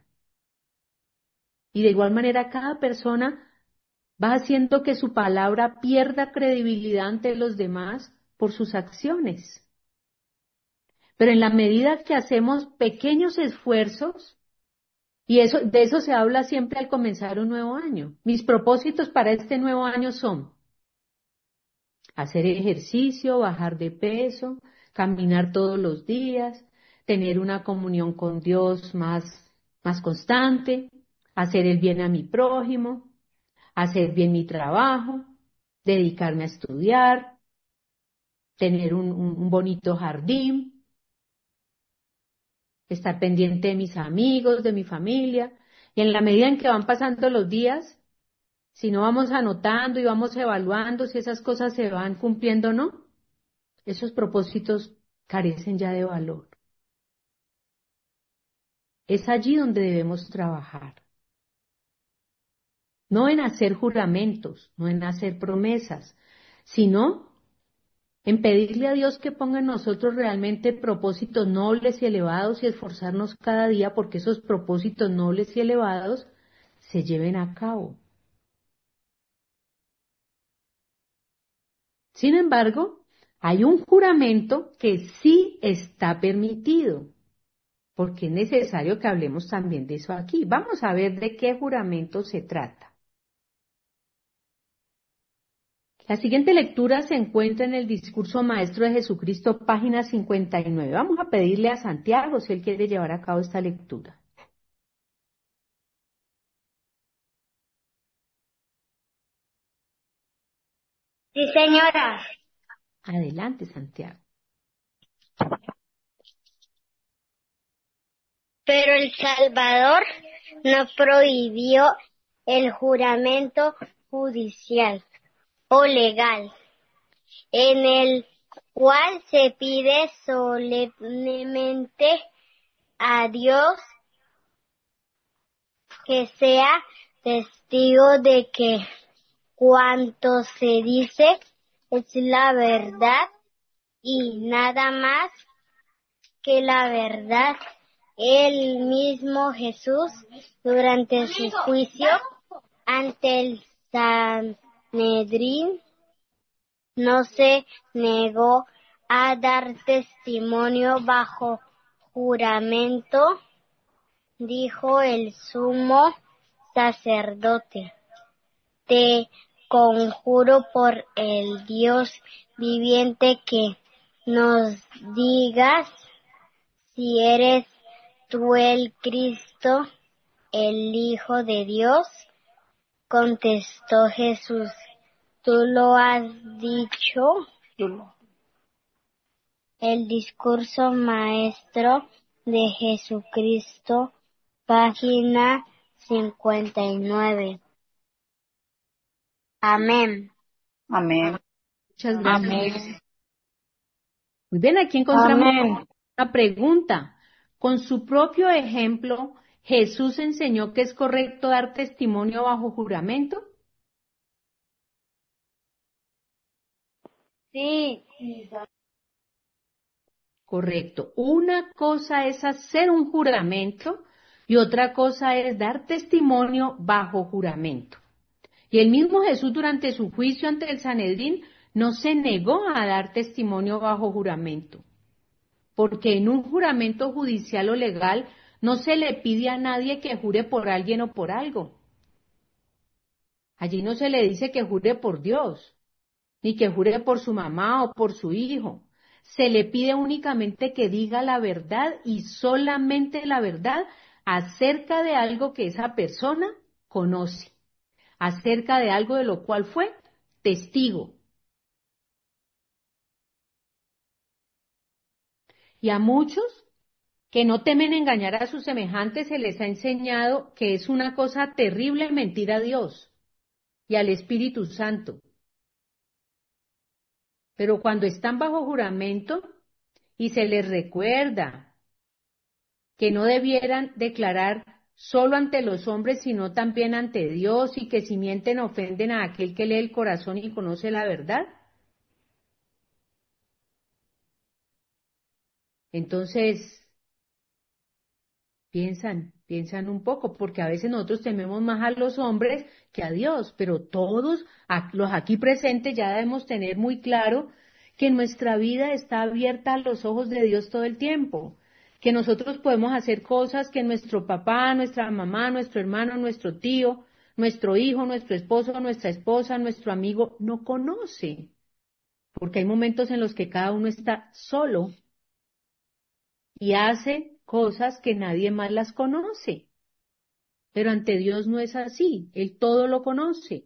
Y de igual manera cada persona va haciendo que su palabra pierda credibilidad ante los demás por sus acciones. Pero en la medida que hacemos pequeños esfuerzos, y eso, de eso se habla siempre al comenzar un nuevo año. Mis propósitos para este nuevo año son hacer ejercicio, bajar de peso, caminar todos los días, tener una comunión con Dios más, más constante, hacer el bien a mi prójimo, hacer bien mi trabajo, dedicarme a estudiar, tener un, un, un bonito jardín, estar pendiente de mis amigos, de mi familia, y en la medida en que van pasando los días, si no vamos anotando y vamos evaluando si esas cosas se van cumpliendo o no, esos propósitos carecen ya de valor. Es allí donde debemos trabajar. No en hacer juramentos, no en hacer promesas, sino en pedirle a Dios que ponga en nosotros realmente propósitos nobles y elevados y esforzarnos cada día porque esos propósitos nobles y elevados se lleven a cabo. Sin embargo, hay un juramento que sí está permitido, porque es necesario que hablemos también de eso aquí. Vamos a ver de qué juramento se trata. La siguiente lectura se encuentra en el Discurso Maestro de Jesucristo, página cincuenta y nueve. Vamos a pedirle a Santiago si él quiere llevar a cabo esta lectura. Sí, señora. Adelante, Santiago. Pero el Salvador no prohibió el juramento judicial o legal, en el cual se pide solemnemente a Dios que sea testigo de que cuanto se dice es la verdad y nada más que la verdad. El mismo Jesús, durante su juicio ante el Sanedrín, no se negó a dar testimonio bajo juramento. Dijo el sumo sacerdote: te conjuro por el Dios viviente que nos digas si eres tú el Cristo, el Hijo de Dios. Contestó Jesús: tú lo has dicho. El discurso maestro de Jesucristo, página cincuenta y nueve. Amén. Amén. Muchas gracias. Amén. Muy bien, aquí encontramos Amén. una pregunta. Con su propio ejemplo, ¿Jesús enseñó que es correcto dar testimonio bajo juramento? Sí. Correcto. Una cosa es hacer un juramento y otra cosa es dar testimonio bajo juramento. Y el mismo Jesús, durante su juicio ante el Sanedrín, no se negó a dar testimonio bajo juramento, porque en un juramento judicial o legal no se le pide a nadie que jure por alguien o por algo. Allí no se le dice que jure por Dios, ni que jure por su mamá o por su hijo. Se le pide únicamente que diga la verdad y solamente la verdad acerca de algo que esa persona conoce, acerca de algo de lo cual fue testigo. Y a muchos que no temen engañar a sus semejantes se les ha enseñado que es una cosa terrible mentir a Dios y al Espíritu Santo. Pero cuando están bajo juramento y se les recuerda que no debieran declarar solo ante los hombres, sino también ante Dios, y que si mienten ofenden a aquel que lee el corazón y conoce la verdad, entonces piensan, piensan un poco, porque a veces nosotros tememos más a los hombres que a Dios, pero todos los aquí presentes ya debemos tener muy claro que nuestra vida está abierta a los ojos de Dios todo el tiempo, que nosotros podemos hacer cosas que nuestro papá, nuestra mamá, nuestro hermano, nuestro tío, nuestro hijo, nuestro esposo, nuestra esposa, nuestro amigo no conoce, porque hay momentos en los que cada uno está solo y hace cosas que nadie más las conoce. Pero ante Dios no es así, Él todo lo conoce.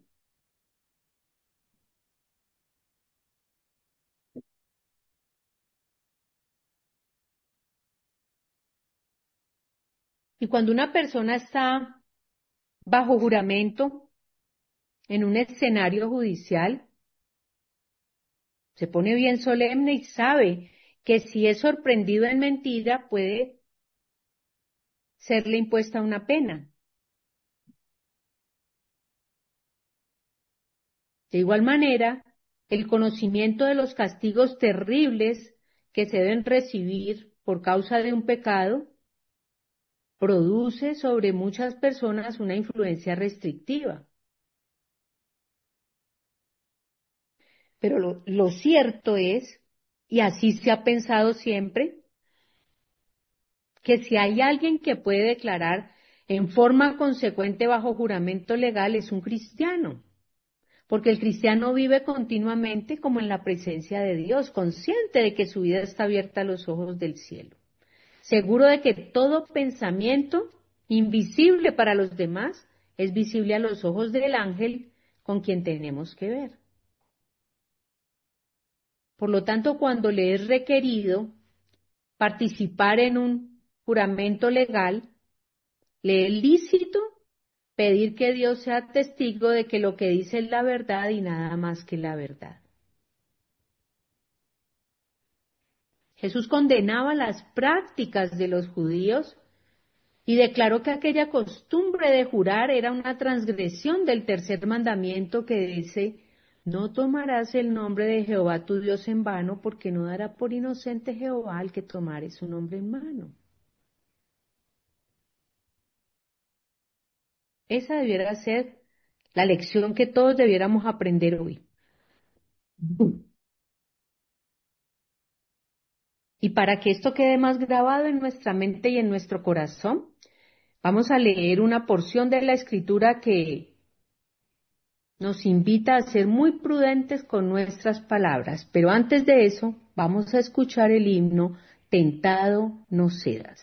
Y cuando una persona está bajo juramento en un escenario judicial, se pone bien solemne y sabe que si es sorprendido en mentira puede serle impuesta una pena. De igual manera, el conocimiento de los castigos terribles que se deben recibir por causa de un pecado produce sobre muchas personas una influencia restrictiva. Pero lo, lo cierto es, y así se ha pensado siempre, que si hay alguien que puede declarar en forma consecuente bajo juramento legal es un cristiano, porque el cristiano vive continuamente como en la presencia de Dios, consciente de que su vida está abierta a los ojos del cielo, seguro de que todo pensamiento invisible para los demás es visible a los ojos del ángel con quien tenemos que ver. Por lo tanto, cuando le es requerido participar en un juramento legal, le es lícito pedir que Dios sea testigo de que lo que dice es la verdad y nada más que la verdad. Jesús condenaba las prácticas de los judíos y declaró que aquella costumbre de jurar era una transgresión del tercer mandamiento que dice: no tomarás el nombre de Jehová tu Dios en vano, porque no dará por inocente Jehová al que tomare su nombre en vano. Esa debiera ser la lección que todos debiéramos aprender hoy. Y para que esto quede más grabado en nuestra mente y en nuestro corazón, vamos a leer una porción de la Escritura que nos invita a ser muy prudentes con nuestras palabras. Pero antes de eso, vamos a escuchar el himno Tentado no seas.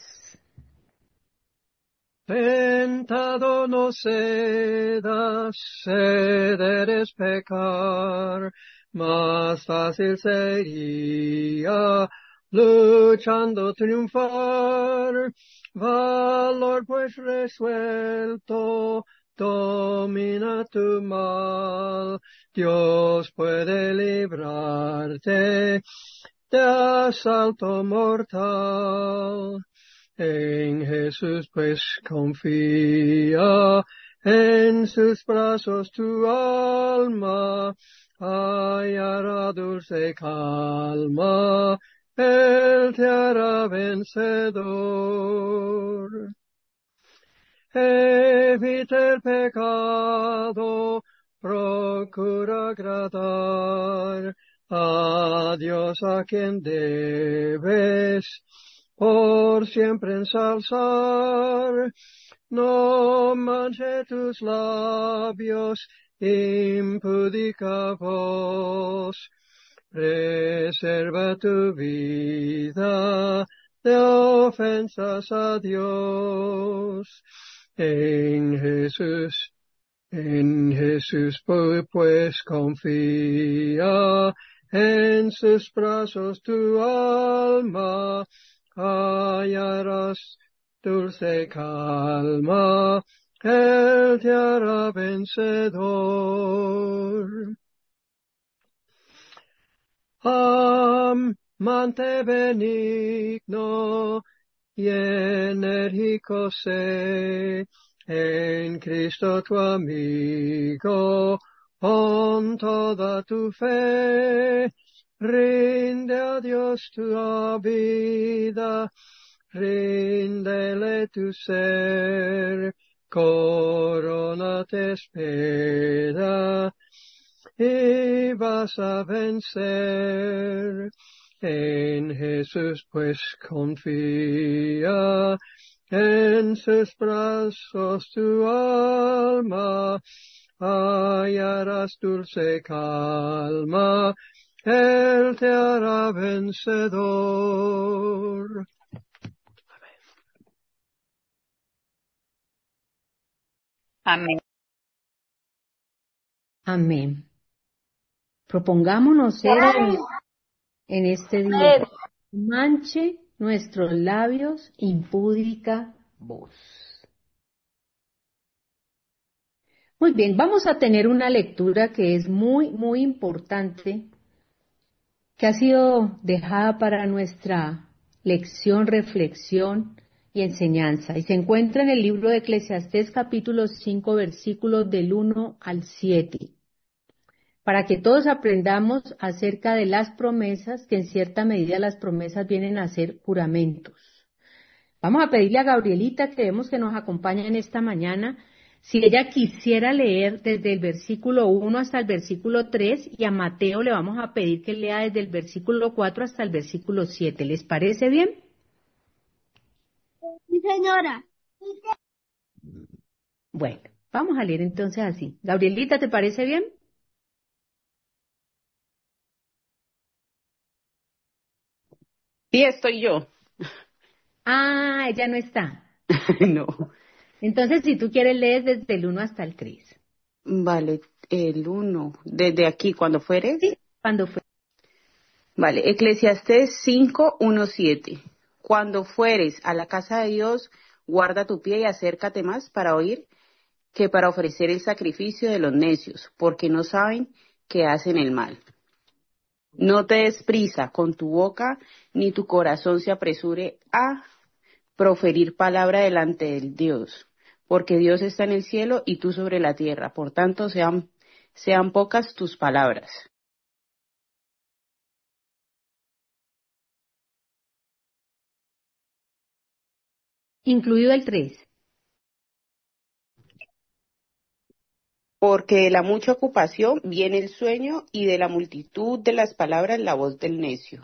Tentado no cedas, ceder es pecar, más fácil sería luchando triunfar. Valor pues resuelto, domina tu mal, Dios puede librarte de asalto mortal. En Jesús pues confía, en sus brazos tu alma hallará dulce calma, Él te hará vencedor. Evita el pecado, procura agradar a Dios, a quien debes por siempre ensalzar. No manche tus labios, impúdica voz. Preserva tu vida de ofensas a Dios. En Jesús, en Jesús pues confía, en sus brazos tu alma hallarás dulce calma, Él te hará vencedor. Amante benigno y enérgico sé, en Cristo tu amigo, con toda tu fe, rinde a Dios tu vida, ríndele tu ser, corona te espera, y vas a vencer. En Jesús pues confía, en sus brazos tu alma hallarás dulce calma, Él te hará vencedor. Amén. Amén. Propongámonos ser en, en este día. Manche nuestros labios, impúdica voz. Muy bien, vamos a tener una lectura que es muy, muy importante, que ha sido dejada para nuestra lección, reflexión y enseñanza. Y se encuentra en el libro de Eclesiastés capítulo cinco, versículos del uno al siete. Para que todos aprendamos acerca de las promesas, que en cierta medida las promesas vienen a ser juramentos. Vamos a pedirle a Gabrielita, que vemos que nos acompaña en esta mañana, si ella quisiera leer desde el versículo uno hasta el versículo tres, y a Mateo le vamos a pedir que lea desde el versículo cuatro hasta el versículo siete. ¿Les parece bien? Sí, señora. Bueno, vamos a leer entonces así. Gabrielita, ¿te parece bien? Sí, estoy yo. Ah, ella no está. No. Entonces, si tú quieres, lees desde el uno hasta el tres. Vale, el uno. Desde aquí, cuando fueres. Sí, cuando fue. Vale, Eclesiastés cinco, uno, siete. Cuando fueres a la casa de Dios, guarda tu pie y acércate más para oír que para ofrecer el sacrificio de los necios, porque no saben que hacen el mal. No te des prisa con tu boca, ni tu corazón se apresure a proferir palabra delante del Dios, porque Dios está en el cielo y tú sobre la tierra, por tanto sean, sean pocas tus palabras. Incluido el tres. Porque de la mucha ocupación viene el sueño, y de la multitud de las palabras la voz del necio.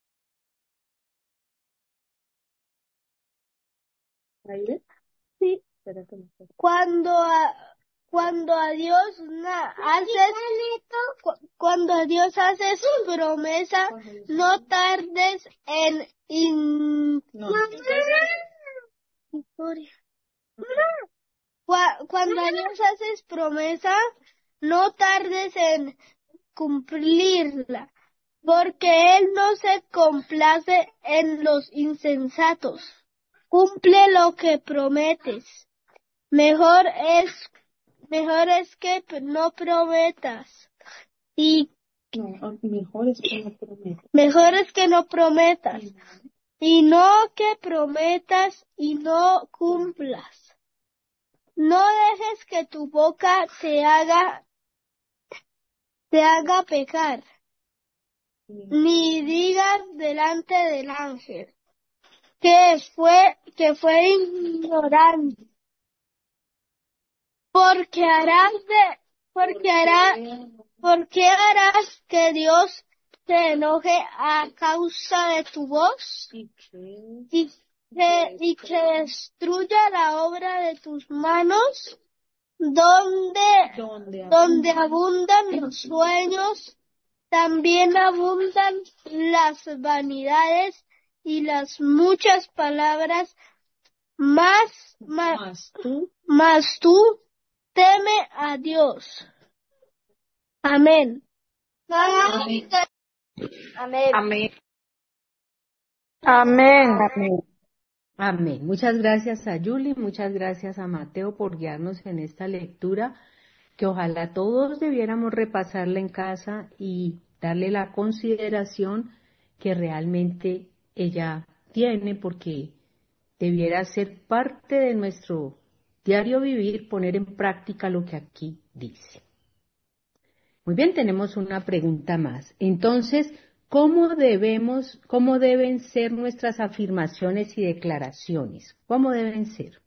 Sí. Cuando a, cuando a Dios na- haces cu- cuando a Dios haces promesa, no tardes en in- Cua- cuando a Dios haces promesa, no tardes en cumplirla, porque Él no se complace en los insensatos. Cumple lo que prometes. Mejor es, mejor es que no prometas y No, mejor es que no prometas. mejor es que no prometas y no que prometas y no cumplas. No dejes que tu boca te haga te haga pecar, ni digas delante del ángel que fue que fue ignorante, porque harás de porque hará porque harás que Dios se enoje a causa de tu voz y que y que destruya la obra de tus manos, donde Donde donde abundan los sueños, también abundan las vanidades y las muchas palabras, más, más, más tú. más tú teme a Dios. Amén. Amén. Amén. Amén. Amén. Amén. Amén. Muchas gracias a Yuli, muchas gracias a Mateo por guiarnos en esta lectura, que ojalá todos debiéramos repasarla en casa y darle la consideración que realmente ella tiene, porque debiera ser parte de nuestro diario vivir, poner en práctica lo que aquí dice. Muy bien, tenemos una pregunta más. Entonces, ¿cómo debemos, cómo deben ser nuestras afirmaciones y declaraciones? ¿Cómo deben ser?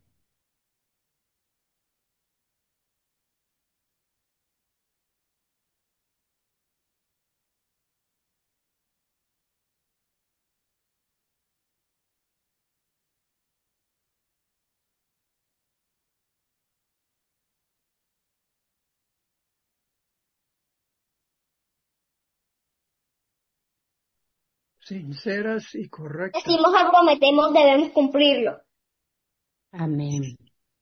Sinceras y correctas. Decimos algo, prometemos, debemos cumplirlo. Amén.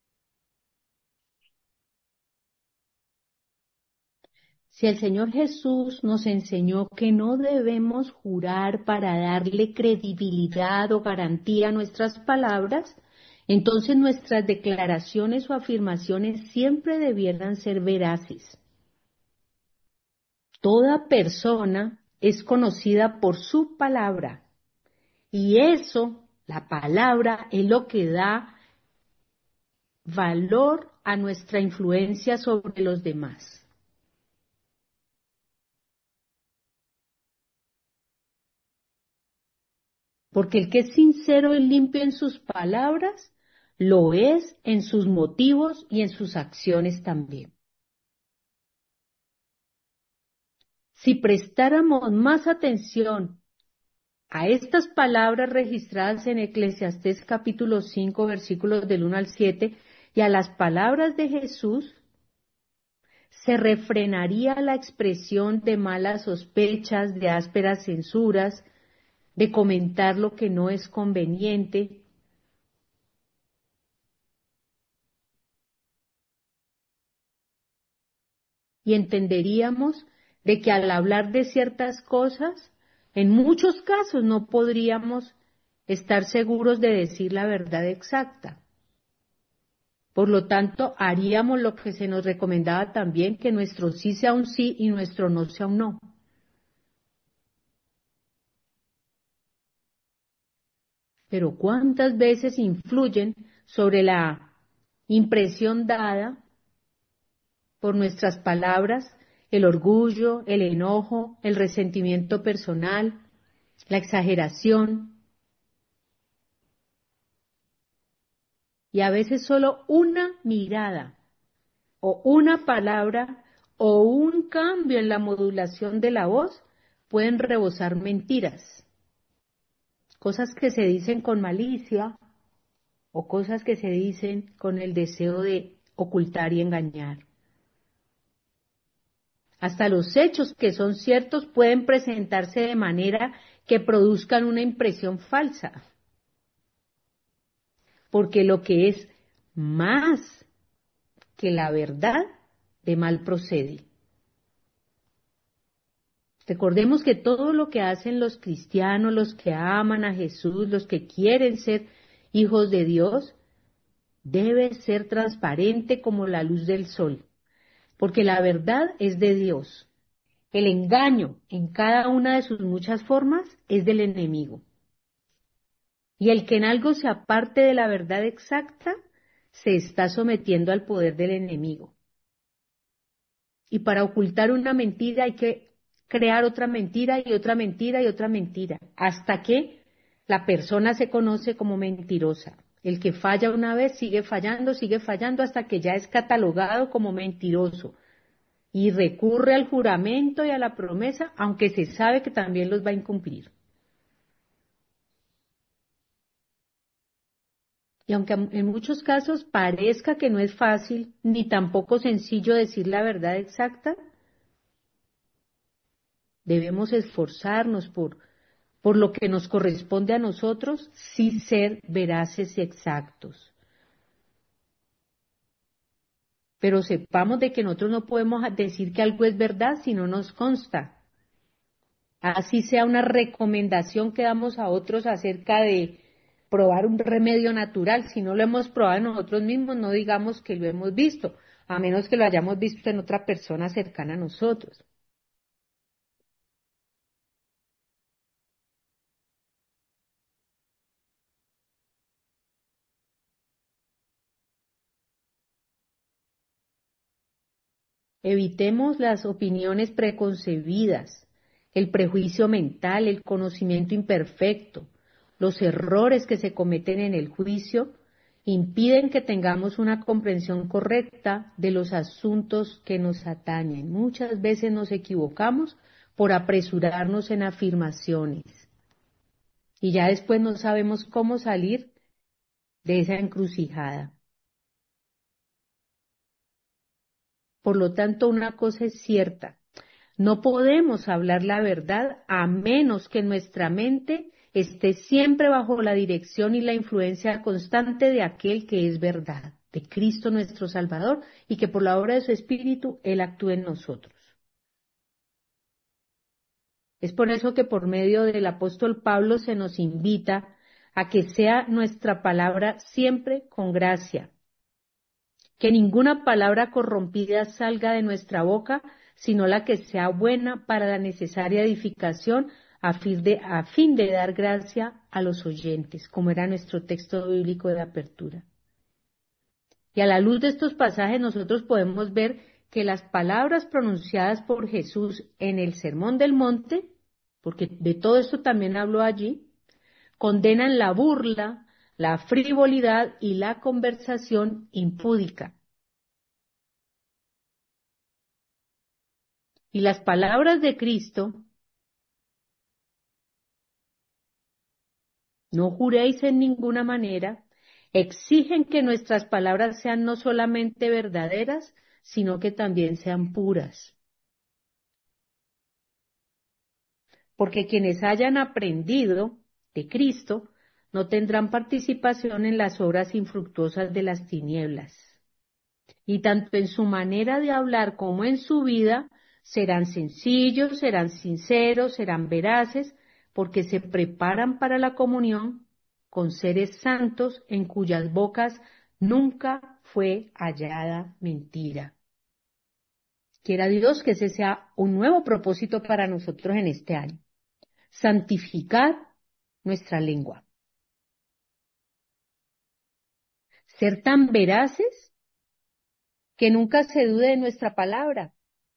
Si el Señor Jesús nos enseñó que no debemos jurar para darle credibilidad o garantía a nuestras palabras, entonces nuestras declaraciones o afirmaciones siempre debieran ser veraces. Toda persona es conocida por su palabra, y eso, la palabra, es lo que da valor a nuestra influencia sobre los demás. Porque el que es sincero y limpio en sus palabras, lo es en sus motivos y en sus acciones también. Si prestáramos más atención a estas palabras registradas en Eclesiastés capítulo cinco, versículos del uno al siete, y a las palabras de Jesús, se refrenaría la expresión de malas sospechas, de ásperas censuras, de comentar lo que no es conveniente. Y entenderíamos de que al hablar de ciertas cosas, En muchos casos no podríamos estar seguros de decir la verdad exacta. Por lo tanto, haríamos lo que se nos recomendaba también, que nuestro sí sea un sí y nuestro no sea un no. Pero ¿cuántas veces influyen sobre la impresión dada por nuestras palabras el orgullo, el enojo, el resentimiento personal, la exageración? Y a veces solo una mirada o una palabra o un cambio en la modulación de la voz pueden rebosar mentiras. Cosas que se dicen con malicia o cosas que se dicen con el deseo de ocultar y engañar. Hasta los hechos que son ciertos pueden presentarse de manera que produzcan una impresión falsa. Porque lo que es más que la verdad, de mal procede. Recordemos que todo lo que hacen los cristianos, los que aman a Jesús, los que quieren ser hijos de Dios, debe ser transparente como la luz del sol, porque la verdad es de Dios. El engaño, en cada una de sus muchas formas, es del enemigo. Y el que en algo se aparte de la verdad exacta, se está sometiendo al poder del enemigo. Y para ocultar una mentira hay que crear otra mentira y otra mentira y otra mentira, hasta que la persona se conoce como mentirosa. El que falla una vez sigue fallando, sigue fallando hasta que ya es catalogado como mentiroso y recurre al juramento y a la promesa, aunque se sabe que también los va a incumplir. Y aunque en muchos casos parezca que no es fácil ni tampoco sencillo decir la verdad exacta, debemos esforzarnos por, por lo que nos corresponde a nosotros, sí ser veraces y exactos. Pero sepamos de que nosotros no podemos decir que algo es verdad si no nos consta. Así sea una recomendación que damos a otros acerca de probar un remedio natural. Si no lo hemos probado nosotros mismos, no digamos que lo hemos visto, a menos que lo hayamos visto en otra persona cercana a nosotros. Evitemos las opiniones preconcebidas, el prejuicio mental, el conocimiento imperfecto. Los errores que se cometen en el juicio impiden que tengamos una comprensión correcta de los asuntos que nos atañen. Muchas veces nos equivocamos por apresurarnos en afirmaciones y ya después no sabemos cómo salir de esa encrucijada. Por lo tanto, una cosa es cierta, no podemos hablar la verdad a menos que nuestra mente esté siempre bajo la dirección y la influencia constante de aquel que es verdad, de Cristo nuestro Salvador, y que por la obra de su Espíritu Él actúe en nosotros. Es por eso que por medio del apóstol Pablo se nos invita a que sea nuestra palabra siempre con gracia, que ninguna palabra corrompida salga de nuestra boca, sino la que sea buena para la necesaria edificación a fin de, a fin de dar gracia a los oyentes, como era nuestro texto bíblico de apertura. Y a la luz de estos pasajes nosotros podemos ver que las palabras pronunciadas por Jesús en el Sermón del Monte, porque de todo esto también habló allí, condenan la burla, la frivolidad y la conversación impúdica. Y las palabras de Cristo, no juréis en ninguna manera, exigen que nuestras palabras sean no solamente verdaderas, sino que también sean puras. Porque quienes hayan aprendido de Cristo no tendrán participación en las obras infructuosas de las tinieblas. Y tanto en su manera de hablar como en su vida serán sencillos, serán sinceros, serán veraces, porque se preparan para la comunión con seres santos en cuyas bocas nunca fue hallada mentira. Quiera Dios que ese sea un nuevo propósito para nosotros en este año. Santificar nuestra lengua. Ser tan veraces que nunca se dude de nuestra palabra.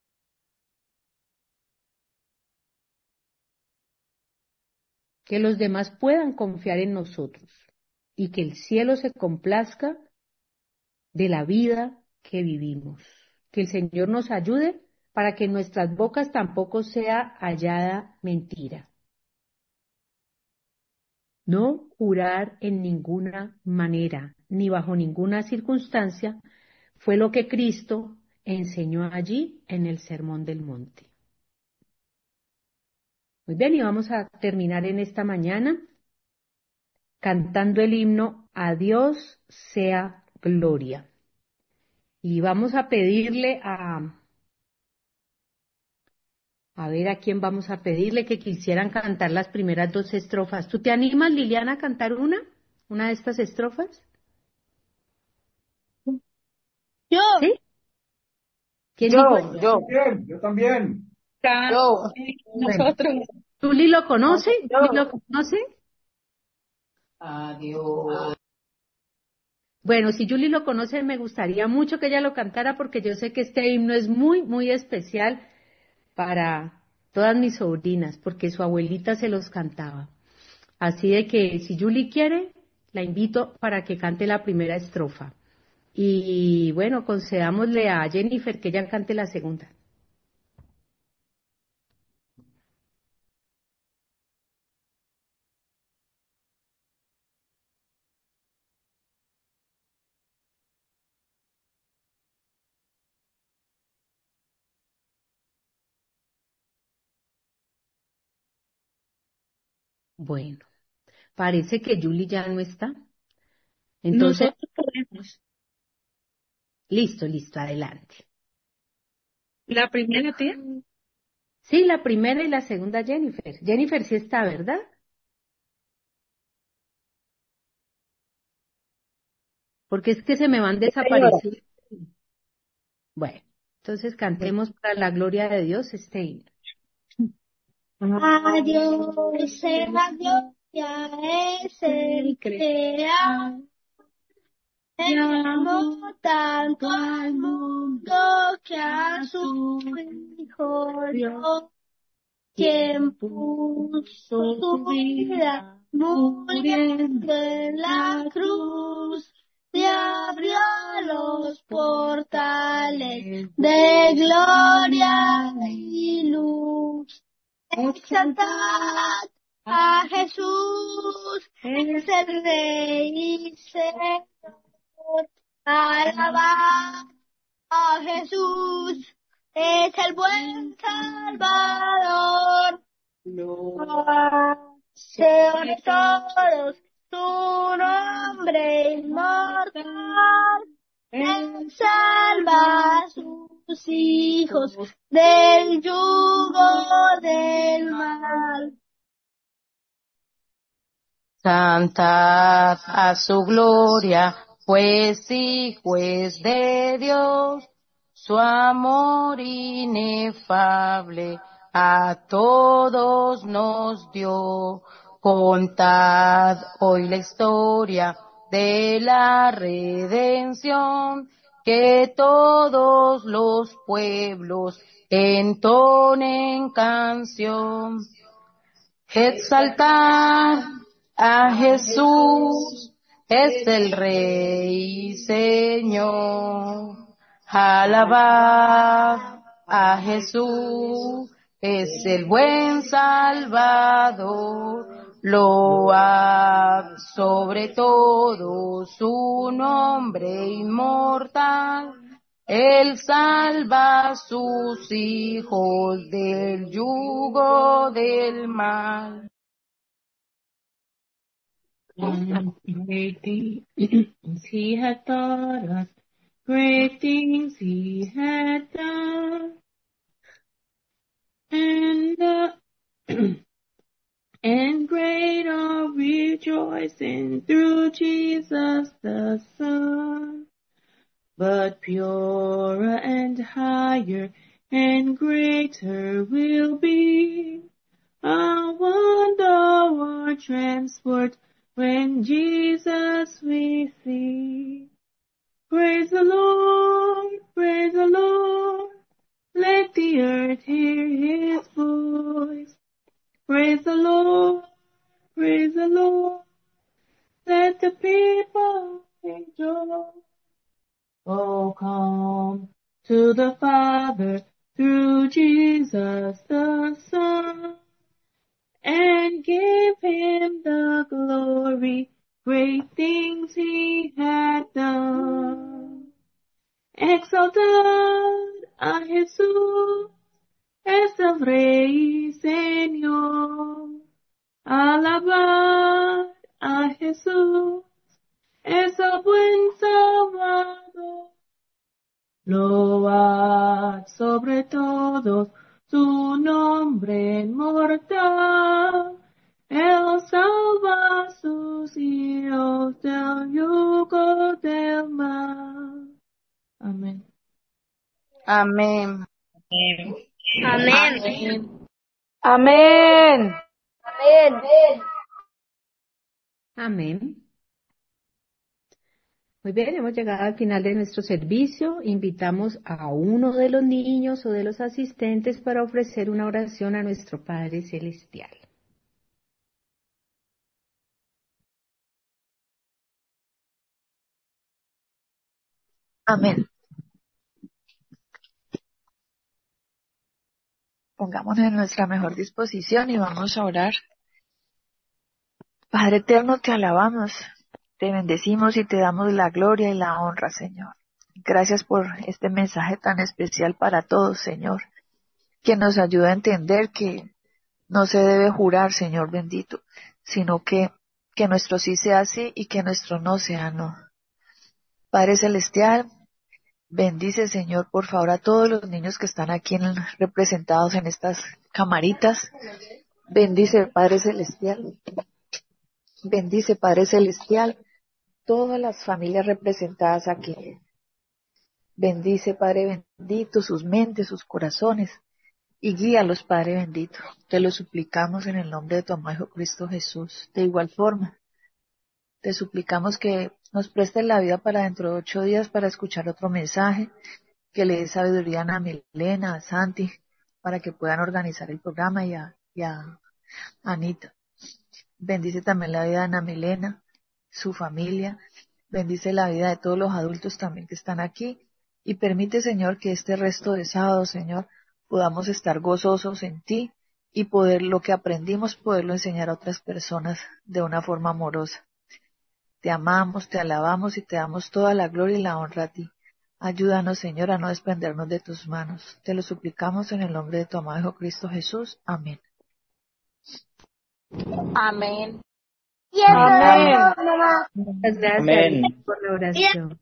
Que los demás puedan confiar en nosotros y que el cielo se complazca de la vida que vivimos. Que el Señor nos ayude para que en nuestras bocas tampoco sea hallada mentira. No jurar en ninguna manera, ni bajo ninguna circunstancia, fue lo que Cristo enseñó allí en el Sermón del Monte. Muy bien, y vamos a terminar en esta mañana cantando el himno A Dios sea gloria. Y vamos a pedirle a, a ver a quién vamos a pedirle que quisieran cantar las primeras dos estrofas. ¿Tú te animas, Liliana, a cantar una? ¿Una de estas estrofas? Yo. ¿Sí? ¿Quién Yo, dijo? yo, Bien, yo también. yo. Nosotros. ¿Tú lo conoce? Yo. ¿Lili lo conoce? Adiós. Bueno, si Julie lo conoce, me gustaría mucho que ella lo cantara porque yo sé que este himno es muy, muy especial para todas mis sobrinas, porque su abuelita se los cantaba. Así de que si Julie quiere, la invito para que cante la primera estrofa. Y bueno, concedámosle a Jennifer que ella cante la segunda. Bueno, parece que Julie ya no está. Entonces, Nosotros podemos. listo, listo, adelante. La primera, tía. Sí, la primera y la segunda Jennifer. Jennifer sí está, ¿verdad? Porque es que se me van desapareciendo. Bueno, entonces cantemos para la gloria de Dios este himno. A Dios sea la gloria, es el creador. Él amó tanto al mundo que a su Hijo dio, quien puso su vida muriendo en la cruz, le abrió los portales de gloria y luz. Exaltad a Jesús, es el Rey y Señor. Alabad a Jesús, es el buen Salvador. Señores todos, su nombre inmortal. Él salva a sus hijos del yugo del mal. Cantad a su gloria, pues hijo es de Dios, su amor inefable a todos nos dio. Contad hoy la historia de la redención, que todos los pueblos entonen canción. Exaltar a Jesús, es el Rey y Señor. Alabar a Jesús, es el buen Salvador. Load sobre todo su nombre inmortal. Él salva a sus hijos del yugo del mal. Great things he had taught us, great things he had done, and the and greater rejoicing through Jesus the Son. But purer and higher and greater will be our wonder, our transport, when Jesus we see. Praise the Lord, praise the Lord, let the earth hear his voice. Praise the Lord, praise the Lord, let the people rejoice. Oh, come to the Father through Jesus the Son, and give him the glory, great things he hath done. Exaltad a Jesús, es el Rey Señor. Alabad a Jesús, es el buen Salvador. Load sobre todo su nombre inmortal. Él salva a sus hijos del yugo del mal. Amén. Amén. Amén. Amén. Amén. Amén. Muy bien, hemos llegado al final de nuestro servicio. Invitamos a uno de los niños o de los asistentes para ofrecer una oración a nuestro Padre Celestial. Amén. Pongámonos en nuestra mejor disposición y vamos a orar. Padre eterno, te alabamos, te bendecimos y te damos la gloria y la honra, Señor. Gracias por este mensaje tan especial para todos, Señor, que nos ayuda a entender que no se debe jurar, Señor bendito, sino que, que nuestro sí sea sí y que nuestro no sea no. Padre Celestial, bendice, Señor, por favor, a todos los niños que están aquí en, representados en estas camaritas. Bendice, Padre Celestial. Bendice, Padre Celestial, todas las familias representadas aquí. Bendice, Padre bendito, sus mentes, sus corazones, y guíalos, Padre bendito. Te lo suplicamos en el nombre de tu amado Cristo Jesús. De igual forma, te suplicamos que nos prestes la vida para dentro de ocho días para escuchar otro mensaje, que le dé sabiduría a Ana Milena, a Santi, para que puedan organizar el programa, y a, y a Anita. Bendice también la vida de Ana Milena, su familia. Bendice la vida de todos los adultos también que están aquí. Y permite, Señor, que este resto de sábado, Señor, podamos estar gozosos en ti y poder lo que aprendimos, poderlo enseñar a otras personas de una forma amorosa. Te amamos, te alabamos y te damos toda la gloria y la honra a ti. Ayúdanos, Señor, a no desprendernos de tus manos. Te lo suplicamos en el nombre de tu amado Hijo Cristo Jesús. Amén. Amén. Amén. Muchas gracias Amén. por la oración.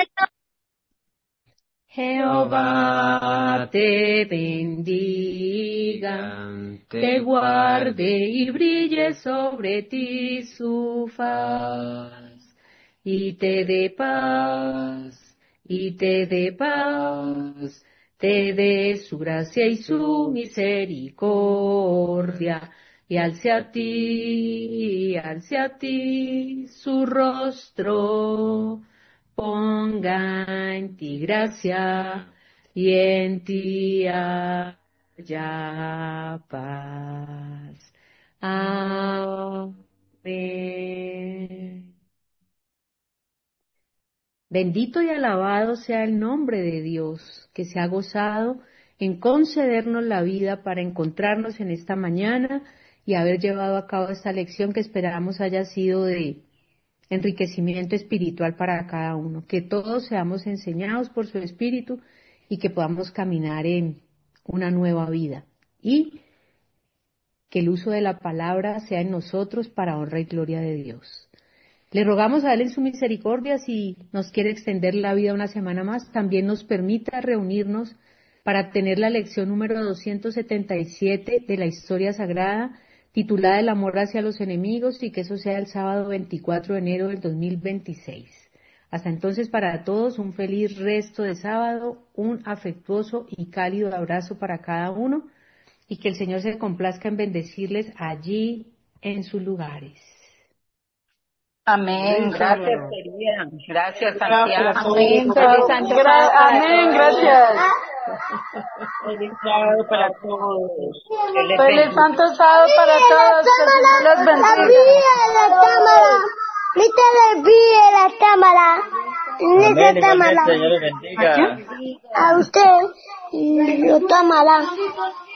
Jehová te bendiga, te guarde y brille sobre ti su faz, y te dé paz, y te dé paz, te dé su gracia y su misericordia, y alce a ti, alce a ti su rostro, ponga en ti gracia y en ti haya paz. Amén. Bendito y alabado sea el nombre de Dios, que se ha gozado en concedernos la vida para encontrarnos en esta mañana y haber llevado a cabo esta lección que esperamos haya sido de enriquecimiento espiritual para cada uno, que todos seamos enseñados por su Espíritu y que podamos caminar en una nueva vida, y que el uso de la palabra sea en nosotros para honra y gloria de Dios. Le rogamos a Él en su misericordia, si nos quiere extender la vida una semana más, también nos permita reunirnos para tener la lección número doscientos setenta y siete de la historia sagrada titulada El amor hacia los enemigos, y que eso sea el sábado veinticuatro de enero del dos mil veintiséis. Hasta entonces, para todos, un feliz resto de sábado, un afectuoso y cálido abrazo para cada uno, y que el Señor se complazca en bendecirles allí en sus lugares. Amén. Gracias, querida. Gracias, Santiago. Amén. Feliz Santo Gra- Sábado para Amén, todos. gracias. Feliz sábado para todos. Que les Feliz bendiga. Santo Sábado para todos. Que el Señor los bendiga. la cámara. Mítale bien la cámara. Amén, Esa cámara. igualmente, Señor les bendiga. A usted, la cámara.